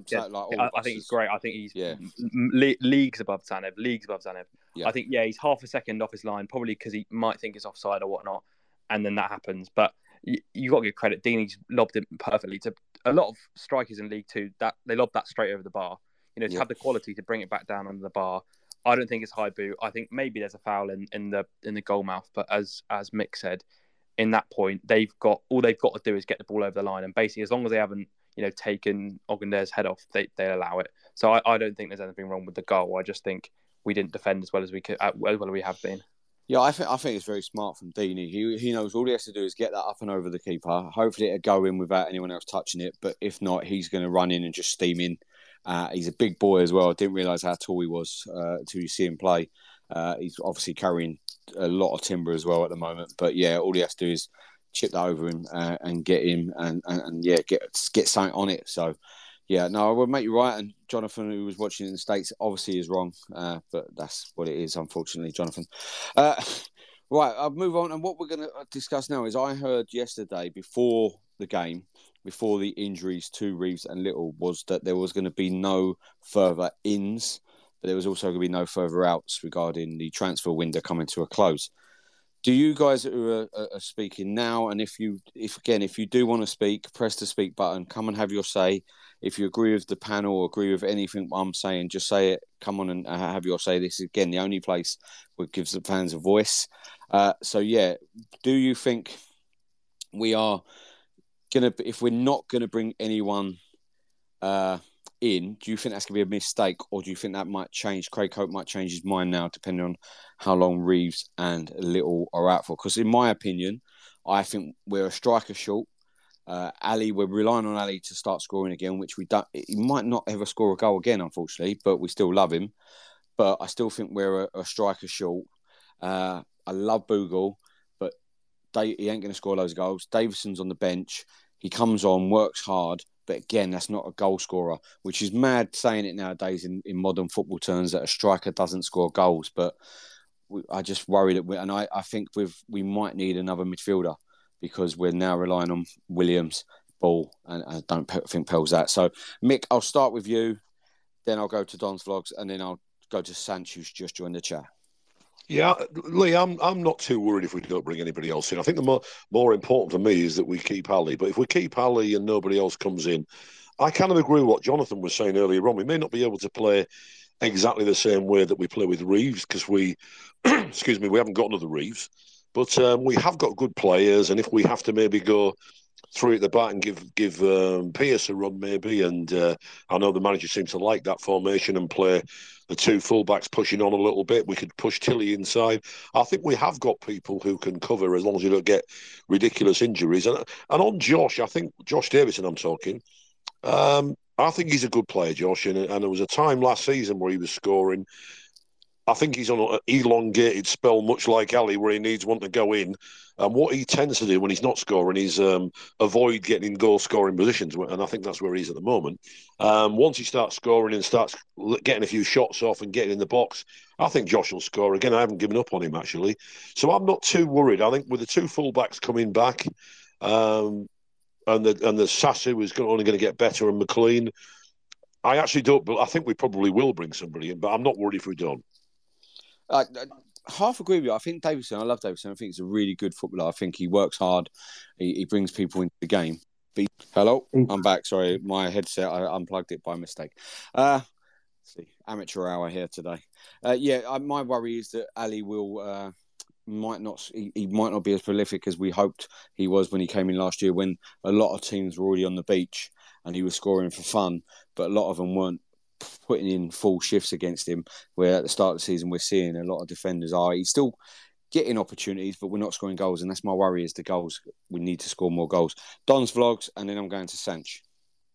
I think he's great. I think he's leagues above Zanev. Yeah. I think he's half a second off his line, probably because he might think it's offside or whatnot, and then that happens. But you got to give credit. Deeney's lobbed it perfectly. To a lot of strikers in League Two, that they lob that straight over the bar. To have the quality to bring it back down under the bar. I don't think it's high boot. I think maybe there's a foul in the goal mouth, but as Mick said, in that point all they've got to do is get the ball over the line, and basically as long as they haven't taken Ogundare's head off, they allow it. So I don't think there's anything wrong with the goal. I just think we didn't defend as well as we could, as well as we have been. Yeah, I think it's very smart from Deeney. He knows all he has to do is get that up and over the keeper. Hopefully it'll go in without anyone else touching it, but if not, he's going to run in and just steam in. He's a big boy as well. I didn't realise how tall he was until you see him play. He's obviously carrying a lot of timber as well at the moment. But yeah, all he has to do is chip that over him and get him and get something on it. So yeah, no, I would make you right. And Jonathan, who was watching in the States, obviously is wrong. But that's what it is, unfortunately, Jonathan. Right, I'll move on. And what we're going to discuss now is I heard yesterday before the game, before the injuries to Reeves and Little, was that there was going to be no further ins but there was also going to be no further outs regarding the transfer window coming to a close. Do you guys who are speaking now, and if you do want to speak, press the speak button, come and have your say. If you agree with the panel or agree with anything I'm saying, just say it. Come on and have your say. This is, again, the only place where it gives the fans a voice. So, yeah, do you think we are going to, if we're not going to bring anyone in, do you think that's going to be a mistake, or do you think that might change? Craig Hope might change his mind now, depending on how long Reeves and Little are out for. Because in my opinion, I think we're a striker short. Ali, we're relying on Ali to start scoring again, which we don't. He might not ever score a goal again, unfortunately, but we still love him. But I still think we're a striker short. I love Bogle, but he ain't going to score loads of goals. Davison's on the bench. He comes on, works hard. But again, that's not a goal scorer, which is mad saying it nowadays in modern football terms that a striker doesn't score goals. But I just worry that I think we might need another midfielder because we're now relying on Williams, Ball, and I don't think Pell's that. So, Mick, I'll start with you, then I'll go to Don's Vlogs, and then I'll go to Sanch, who's just joined the chat. Yeah, Lee, I'm not too worried if we don't bring anybody else in. I think the more important for me is that we keep Ali. But if we keep Ali and nobody else comes in, I kind of agree with what Jonathan was saying earlier on. We may not be able to play exactly the same way that we play with Reeves because we, excuse me, we haven't got another Reeves. But we have got good players, and if we have to maybe go three at the back and give Pierce a run maybe, and I know the manager seems to like that formation and play the two fullbacks pushing on a little bit. We could push Tilly inside. I think we have got people who can cover as long as you don't get ridiculous injuries. And on Josh, I think Josh Davison, I'm talking. I think he's a good player, Josh, and there was a time last season where he was scoring. I think he's on an elongated spell, much like Ali, where he needs one to go in. And what he tends to do when he's not scoring is avoid getting in goal-scoring positions, and I think that's where he is at the moment. Once he starts scoring and starts getting a few shots off and getting in the box, I think Josh will score again. I haven't given up on him, actually. So I'm not too worried. I think with the two full-backs coming back and the Sasu is only going to get better, and McLean, I actually don't, but I think we probably will bring somebody in, but I'm not worried if we don't. I half agree with you. I think Davison, I love Davison. I think he's a really good footballer. I think he works hard. He brings people into the game. Hello? I'm back. Sorry, my headset, I unplugged it by mistake. See, amateur hour here today. My worry is that Ali will might not be as prolific as we hoped he was when he came in last year, when a lot of teams were already on the beach and he was scoring for fun, but a lot of them weren't putting in full shifts against him, where at the start of the season we're seeing a lot of defenders he's still getting opportunities, but we're not scoring goals, and that's my worry is the goals. We need to score more goals. Don's Vlogs, and then I'm going to Sanch.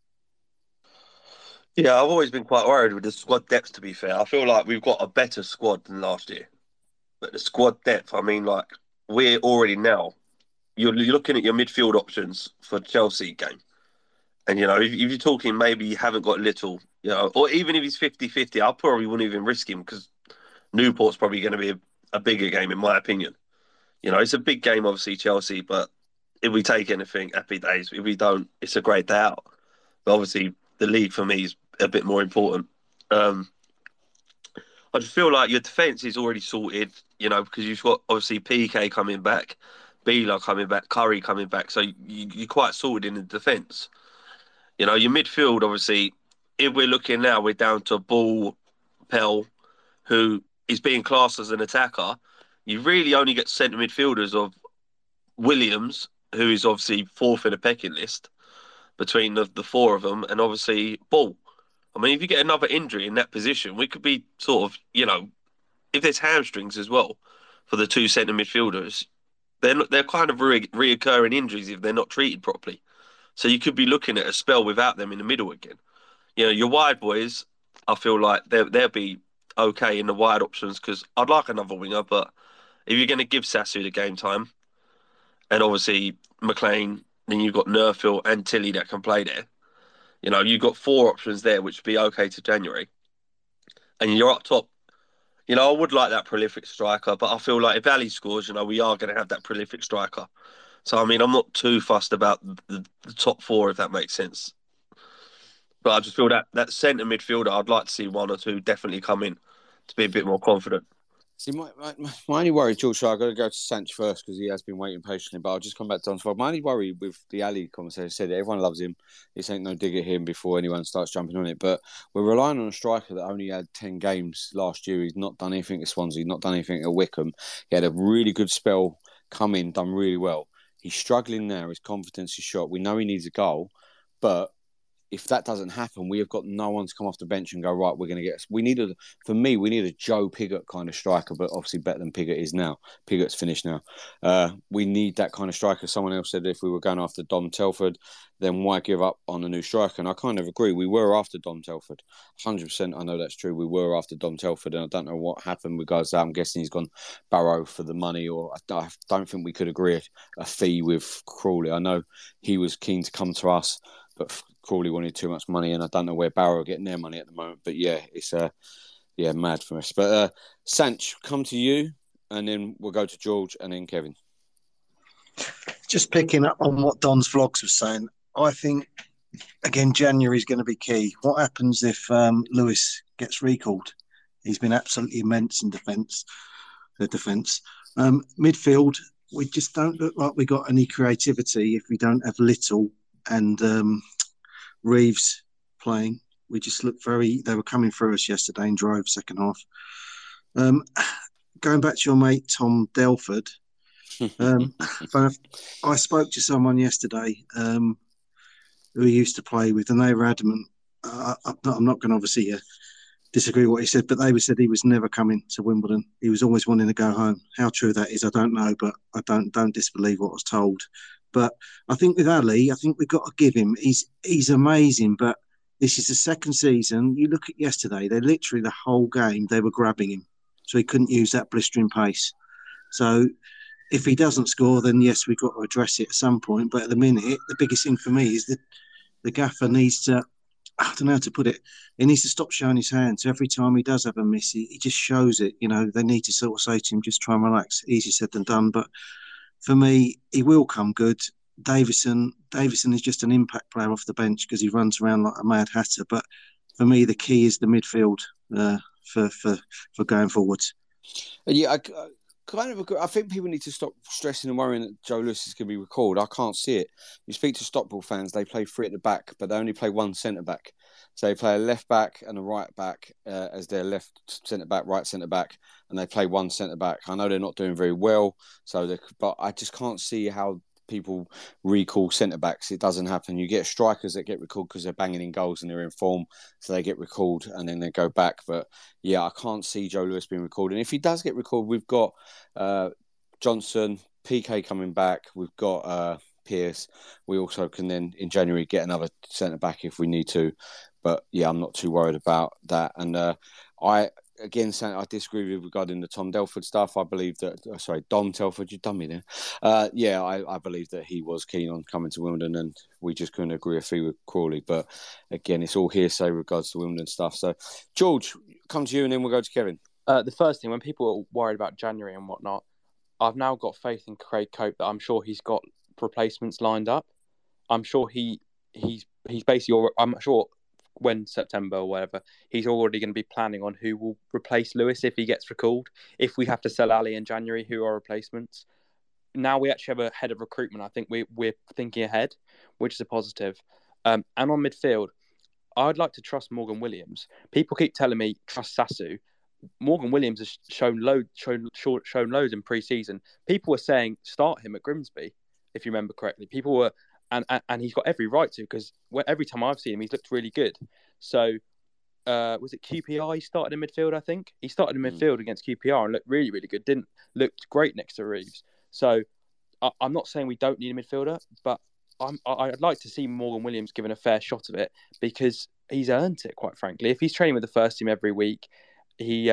Yeah, I've always been quite worried with the squad depth, to be fair. I feel like we've got a better squad than last year. But the squad depth, I mean, like, we're already now, you're looking at your midfield options for Chelsea game. And, if you're talking maybe you haven't got Little, or even if he's 50-50, I probably wouldn't even risk him because Newport's probably going to be a bigger game, in my opinion. It's a big game, obviously, Chelsea, but if we take anything, happy days. If we don't, it's a great day out. But obviously, the league for me is a bit more important. I just feel like your defence is already sorted, because you've got, obviously, PK coming back, Beeler coming back, Curry coming back. So you're quite sorted in the defence. Your midfield, obviously, if we're looking now, we're down to Ball, Pell, who is being classed as an attacker. You really only get centre midfielders of Williams, who is obviously fourth in the pecking list between the four of them, and obviously Ball. I mean, if you get another injury in that position, we could be sort of, if there's hamstrings as well for the two centre midfielders, they're kind of reoccurring injuries if they're not treated properly. So you could be looking at a spell without them in the middle again. Your wide boys, I feel like they'll be okay in the wide options because I'd like another winger, but if you're going to give Sasu the game time, and obviously McLean, then you've got Nerfield and Tilly that can play there. You've got four options there, which would be okay to January. And you're up top. I would like that prolific striker, but I feel like if Ali scores, we are going to have that prolific striker. So, I mean, I'm not too fussed about the top four, if that makes sense. But I just feel that centre midfielder, I'd like to see one or two definitely come in to be a bit more confident. See, my only worry, George, so I've got to go to Sanch first because he has been waiting patiently, but I'll just come back to Don's. My only worry with the Ali conversation, I said everyone loves him. This ain't no dig at him before anyone starts jumping on it, but we're relying on a striker that only had 10 games last year. He's not done anything at Swansea, not done anything at Wickham. He had a really good spell, come in, done really well. He's struggling now. His confidence is shot. We know he needs a goal, but if that doesn't happen, we have got no one to come off the bench and go, right, we're going to get... We need a Joe Pigott kind of striker, but obviously better than Pigott is now. Pigott's finished now. We need that kind of striker. Someone else said if we were going after Dom Telford, then why give up on a new striker? And I kind of agree. We were after Dom Telford. 100%, I know that's true. We were after Dom Telford, and I don't know what happened with guys. I'm guessing he's gone Barrow for the money, or I don't think we could agree a fee with Crawley. I know he was keen to come to us, but Crawley wanted too much money, and I don't know where Barrow are getting their money at the moment. But yeah, it's mad for us. But Sanch, come to you, and then we'll go to George, and then Kevin. Just picking up on what Don's vlogs was saying, I think again January is going to be key. What happens if Lewis gets recalled? He's been absolutely immense in defence. Midfield, we just don't look like we got any creativity if we don't have Little and Reeves playing. We just look they were coming through us yesterday in drove second half. Going back to your mate Tom Delford, I spoke to someone yesterday who he used to play with, and they were adamant. I'm not going to obviously disagree with what he said, but they said he was never coming to Wimbledon. He was always wanting to go home. How true that is, I don't know, but I don't disbelieve what was told. But I think with Ali, I think we've got to give him. He's amazing, but this is the second season. You look at yesterday; they literally the whole game they were grabbing him, so he couldn't use that blistering pace. So if he doesn't score, then yes, we've got to address it at some point. But at the minute, the biggest thing for me is that the gaffer needs to. I don't know how to put it. He needs to stop showing his hands. Every time he does have a miss, he just shows it. You know, they need to sort of say to him, just try and relax. Easier said than done. But for me, he will come good. Davison is just an impact player off the bench because he runs around like a mad hatter. But for me, the key is the midfield for going forwards. Yeah, I kind of agree. I think people need to stop stressing and worrying that Joe Lewis is going to be recalled. I can't see it. You speak to Stockport fans, they play three at the back, but they only play one centre-back. So they play a left-back and a right-back as their left centre-back, right centre-back, and they play one centre-back. I know they're not doing very well, but I just can't see how people recall centre-backs. It doesn't happen. You get strikers that get recalled because they're banging in goals and they're in form, so they get recalled and then they go back. But yeah, I can't see Joe Lewis being recalled. And if he does get recalled, we've got Johnson, PK coming back. We've got Pearce. We also can then in January get another centre-back if we need to. But yeah, I'm not too worried about that. And I disagree with you regarding the Tom Delford stuff. I believe that, Dom Telford, you've done me there. I believe that he was keen on coming to Wimbledon and we just couldn't agree a fee with Crawley. But again, it's all hearsay regards to Wimbledon stuff. So, George, come to you and then we'll go to Kevin. The first thing, when people are worried about January and whatnot, I've now got faith in Craig Cope that I'm sure he's got replacements lined up. I'm sure he's basically, I'm sure when September or whatever, he's already going to be planning on who will replace Lewis if he gets recalled. If we have to sell Ali in January, who are replacements? Now we actually have a head of recruitment. I think we're thinking ahead, which is a positive. And on midfield, I'd like to trust Morgan Williams. People keep telling me trust Sasu. Morgan Williams has shown loads in pre-season. People were saying start him at Grimsby, if you remember correctly. People were. And he's got every right to, because every time I've seen him, he's looked really good. So, was it QPR he started in midfield, I think? He started in midfield against QPR and looked really, really good. Looked great next to Reeves. So, I'm not saying we don't need a midfielder, but I'd like to see Morgan Williams given a fair shot of it because he's earned it, quite frankly. If he's training with the first team every week, he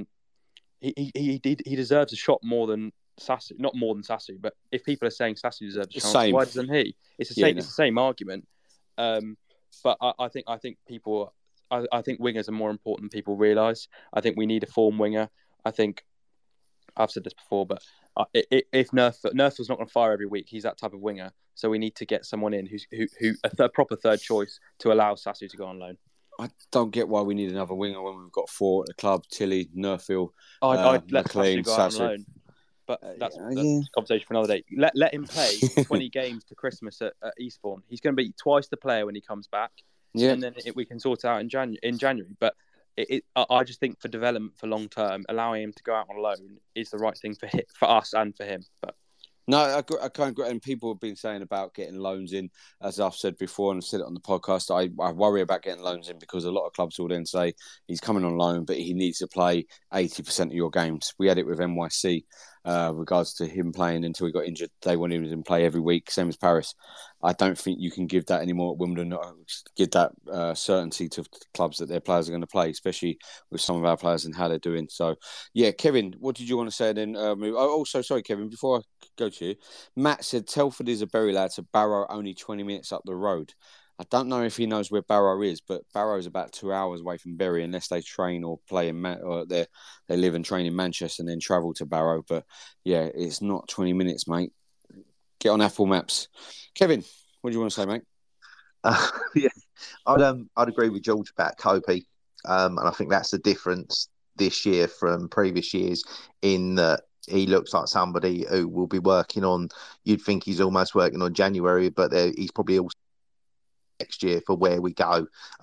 deserves a shot more than Sasu, not more than Sasu, but if people are saying Sasu deserves a chance, why doesn't he? It's the same. It's the same argument. But I think people. I think wingers are more important than people realise. I think we need a form winger. I think I've said this before, but if Nerth's not going to fire every week, he's that type of winger. So we need to get someone in who proper third choice to allow Sasu to go on loan. I don't get why we need another winger when we've got 4 at the club: Tilly, Nerfield, I'd let McLean, Sasu go out Sasu. on loan. But that's a conversation for another day. Let him play 20 games to Christmas at Eastbourne. He's going to be twice the player when he comes back. Yeah. And then we can sort it out in January. But I just think for development for long term, allowing him to go out on loan is the right thing for us and for him. But no, I can't agree. And people have been saying about getting loans in, as I've said before, and I've said it on the podcast. I worry about getting loans in because a lot of clubs will then say he's coming on loan, but he needs to play 80% of your games. We had it with NYC. Regards to him playing until he got injured. They wanted him to play every week, same as Paris. I don't think you can give that anymore at Wimbledon, give that certainty to clubs that their players are going to play, especially with some of our players and how they're doing. So, yeah, Kevin, what did you want to say then? Also, sorry, Kevin, before I go to you, Matt said Telford is a Bury lad, so Barrow only 20 minutes up the road. I don't know if he knows where Barrow is, but Barrow is about 2 hours away from Bury unless they train or play or they live and train in Manchester and then travel to Barrow. But yeah, it's not 20 minutes, mate. Get on Apple Maps. Kevin, what do you want to say, mate? Yeah, I'd agree with George about Kopi, and I think that's the difference this year from previous years in that he looks like somebody who will be working on. You'd think he's almost working on January, but he's probably also next year for where we go.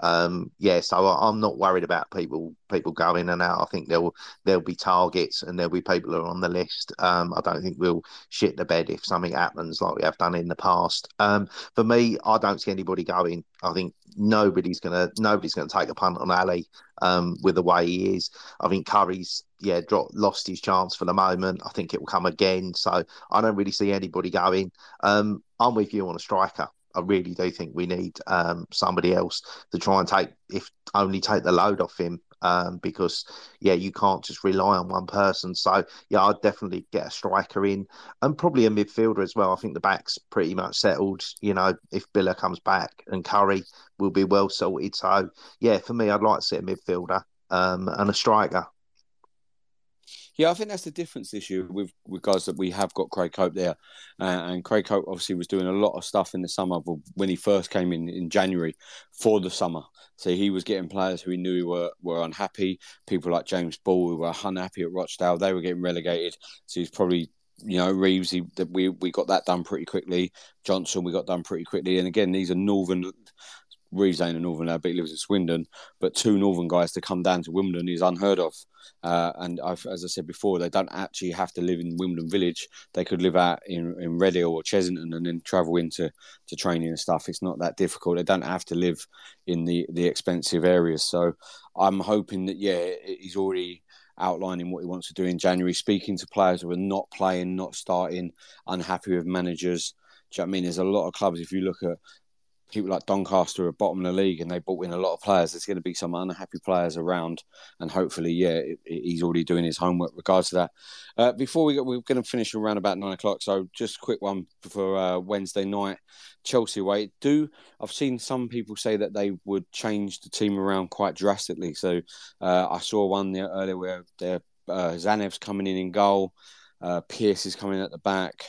So I'm not worried about people going in and out. I think there'll be targets and there'll be people who are on the list. I don't think we'll shit the bed if something happens like we have done in the past. For me, I don't see anybody going. I think nobody's gonna take a punt on Ali with the way he is. I think Curry's lost his chance for the moment. I think it will come again. So I don't really see anybody going. I'm with you on a striker. I really do think we need somebody else to try and take the load off him because, you can't just rely on one person. So, I'd definitely get a striker in and probably a midfielder as well. I think the back's pretty much settled. If Billa comes back and Curry will be well sorted. So, for me, I'd like to see a midfielder and a striker. Yeah, I think that's the difference this year with regards that we have got Craig Cope there. And Craig Cope obviously was doing a lot of stuff in the summer when he first came in January for the summer. So he was getting players who he knew were unhappy. People like James Ball who were unhappy at Rochdale. They were getting relegated. So he's probably, Reeves, we got that done pretty quickly. Johnson, we got done pretty quickly. And again, these are northern... Reeves ain't a northern lad, but he lives in Swindon. But 2 northern guys to come down to Wimbledon is unheard of. And as I said before, they don't actually have to live in Wimbledon Village. They could live out in Reading or Chesington and then travel into training and stuff. It's not that difficult. They don't have to live in the expensive areas. So I'm hoping that, he's already outlining what he wants to do in January, speaking to players who are not playing, not starting, unhappy with managers. Do you know what I mean? There's a lot of clubs, if you look at people like Doncaster are bottom of the league and they brought in a lot of players. There's going to be some unhappy players around, and hopefully, he's already doing his homework regards to that. Before we're going to finish around about 9 o'clock, so just a quick one for Wednesday night, Chelsea away. I've seen some people say that they would change the team around quite drastically. So I saw one there earlier where Zanev's coming in goal, Pearce is coming at the back,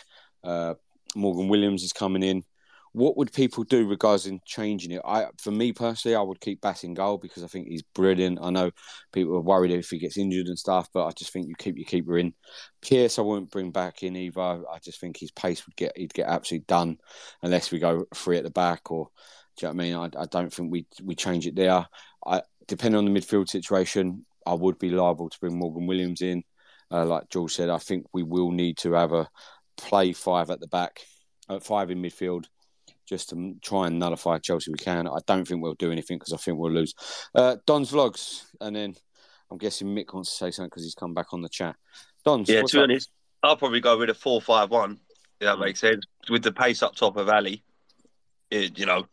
Morgan Williams is coming in. What would people do regarding changing it? For me personally, I would keep Bass in goal because I think he's brilliant. I know people are worried if he gets injured and stuff, but I just think you keep your keeper in. Pearce, I wouldn't bring back in either. I just think his pace he'd get absolutely done unless we go 3 at the back or. Do you know what I mean? I don't think we change it there. Depending on the midfield situation, I would be liable to bring Morgan Williams in. Like George said, I think we will need to have a play 5 at the back, 5 in midfield. Just to try and nullify Chelsea we can. I don't think we'll do anything because I think we'll lose. Don's Vlogs, and then I'm guessing Mick wants to say something because he's come back on the chat. Don's, to be honest, I'll probably go with a 4-5-1. If that makes sense. With the pace up top of Ali, is he going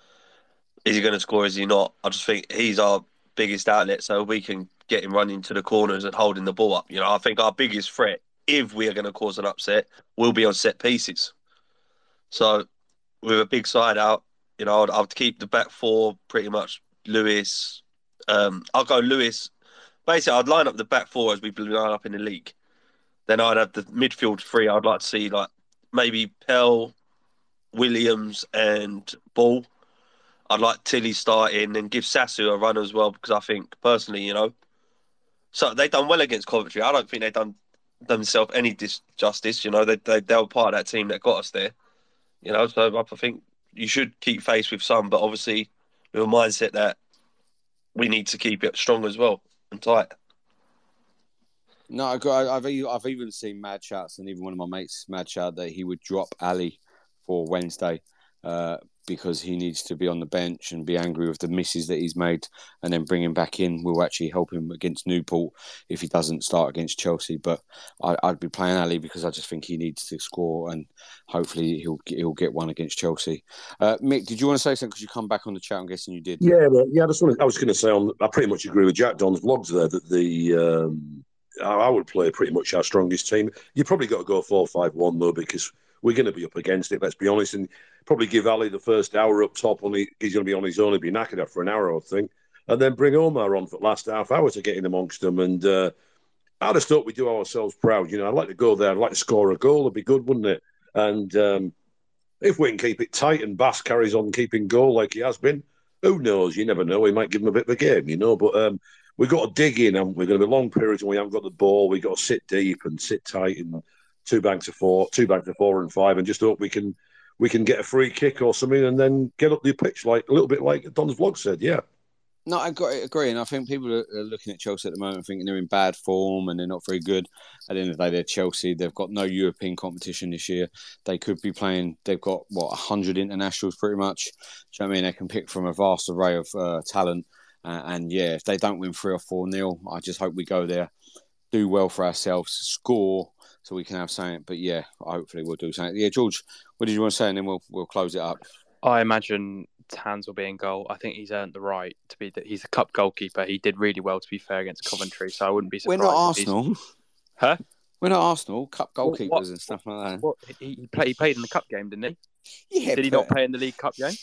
to score? Is he not? I just think he's our biggest outlet, so we can get him running to the corners and holding the ball up. I think our biggest threat, if we are going to cause an upset, will be on set pieces. So. With a big side out, I'd keep the back 4 pretty much Lewis. I'll go Lewis. Basically, I'd line up the back 4 as we line up in the league. Then I'd have the midfield three. I'd like to see like maybe Pell, Williams, and Ball. I'd like Tilly starting and give Sasu a run as well because I think personally, so they've done well against Coventry. I don't think they've done themselves any justice. They were part of that team that got us there. So I think you should keep faith with some, but obviously with a mindset that we need to keep it strong as well and tight. No, I've even seen mad shouts, and even one of my mates mad shout that he would drop Ali for Wednesday because he needs to be on the bench and be angry with the misses that he's made, and then bring him back in will actually help him against Newport if he doesn't start against Chelsea. But I'd be playing Ali because I just think he needs to score, and hopefully he'll get one against Chelsea. Mick, did you want to say something because you come back on the chat? I'm guessing you did. Yeah. I was going to say I pretty much agree with Jack Don's vlogs there that I would play pretty much our strongest team. You probably got to go 4-5-1 though because we're going to be up against it. Let's be honest, and probably give Ali the first hour up top. Only he's going to be on his own. He'll be knackered after an hour, I think, and then bring Omar on for the last half hour to get in amongst them. And I just thought we do ourselves proud. I'd like to go there. I'd like to score a goal. It'd be good, wouldn't it? And if we can keep it tight and Bass carries on keeping goal like he has been, who knows? You never know. We might give him a bit of a game, But we've got to dig in, and we're going to be long periods when we haven't got the ball. We've got to sit deep and sit tight and two banks of 4 and 5, and just hope we can get a free kick or something and then get up the pitch like a little bit like Don's vlog said. Yeah. No, I agree, and I think people are looking at Chelsea at the moment thinking they're in bad form and they're not very good. At the end of the day, they're Chelsea. They've got no European competition this year. They could be playing. They've got 100 internationals pretty much. Do you know what I mean? They can pick from a vast array of talent. And if they don't win 3 or 4-0, I just hope we go there, do well for ourselves, score, so we can have something. But hopefully we'll do something. Yeah, George, what did you want to say? And then we'll close it up. I imagine Tans will be in goal. I think he's earned the right to be that. He's a cup goalkeeper. He did really well, to be fair, against Coventry. So I wouldn't be surprised. We're not Arsenal. Huh? We're not Arsenal. Cup goalkeepers and stuff like that. What? He played in the cup game, didn't he? Yeah. Did he not play in the League Cup game?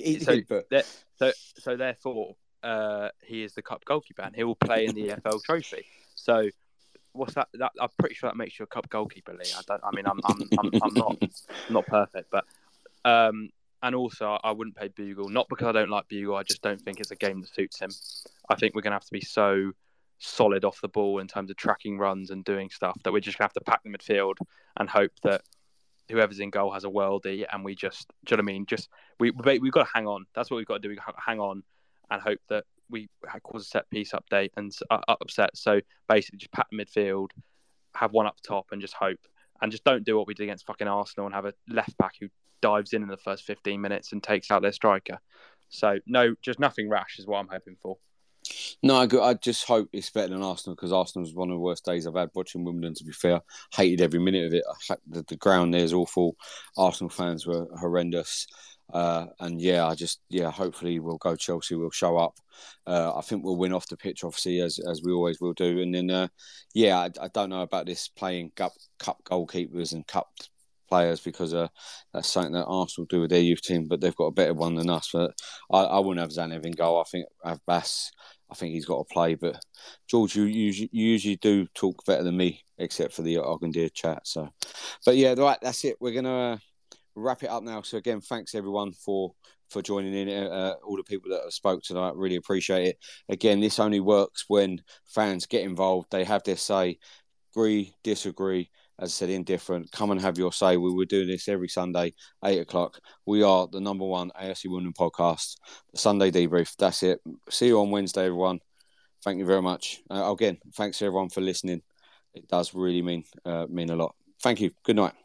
So therefore, he is the cup goalkeeper, and he will play in the EFL Trophy. So, what's that? I'm pretty sure that makes you a cup goalkeeper, Lee. I'm not perfect, but and also I wouldn't play Bugle, not because I don't like Bugle. I just don't think it's a game that suits him. I think we're going to have to be so solid off the ball in terms of tracking runs and doing stuff that we're just going to have to pack the midfield and hope that whoever's in goal has a worldie, and we just, do you know what I mean? We've got to hang on. That's what we've got to do. We've got to hang on and hope that we cause a set piece update and upset. So basically, just pack the midfield, have one up top, and just hope. And just don't do what we did against fucking Arsenal and have a left back who dives in the first 15 minutes and takes out their striker. So no, just nothing rash is what I'm hoping for. No, I just hope it's better than Arsenal because Arsenal's one of the worst days I've had watching Wimbledon, to be fair. Hated every minute of it. The ground there is awful. Arsenal fans were horrendous. Hopefully we'll go Chelsea, we'll show up. I think we'll win off the pitch, obviously, as we always will do. And then, I don't know about this playing cup goalkeepers and cup players because that's something that Arsenal do with their youth team, but they've got a better one than us. But I wouldn't have Zanev in goal. I think I have Bass. I think he's got to play. But George, you usually do talk better than me, except for the Ogundir chat. So, but yeah, right, that's it. We're gonna wrap it up now. So again, thanks everyone for joining in. All the people that have spoke tonight, really appreciate it. Again, this only works when fans get involved. They have their say. Agree, disagree. As I said, indifferent. Come and have your say. We were doing this every Sunday, 8:00. We are the number one AFC Wimbledon podcast, the Sunday Debrief. That's it. See you on Wednesday, everyone. Thank you very much. Again, thanks everyone for listening. It does really mean a lot. Thank you. Good night.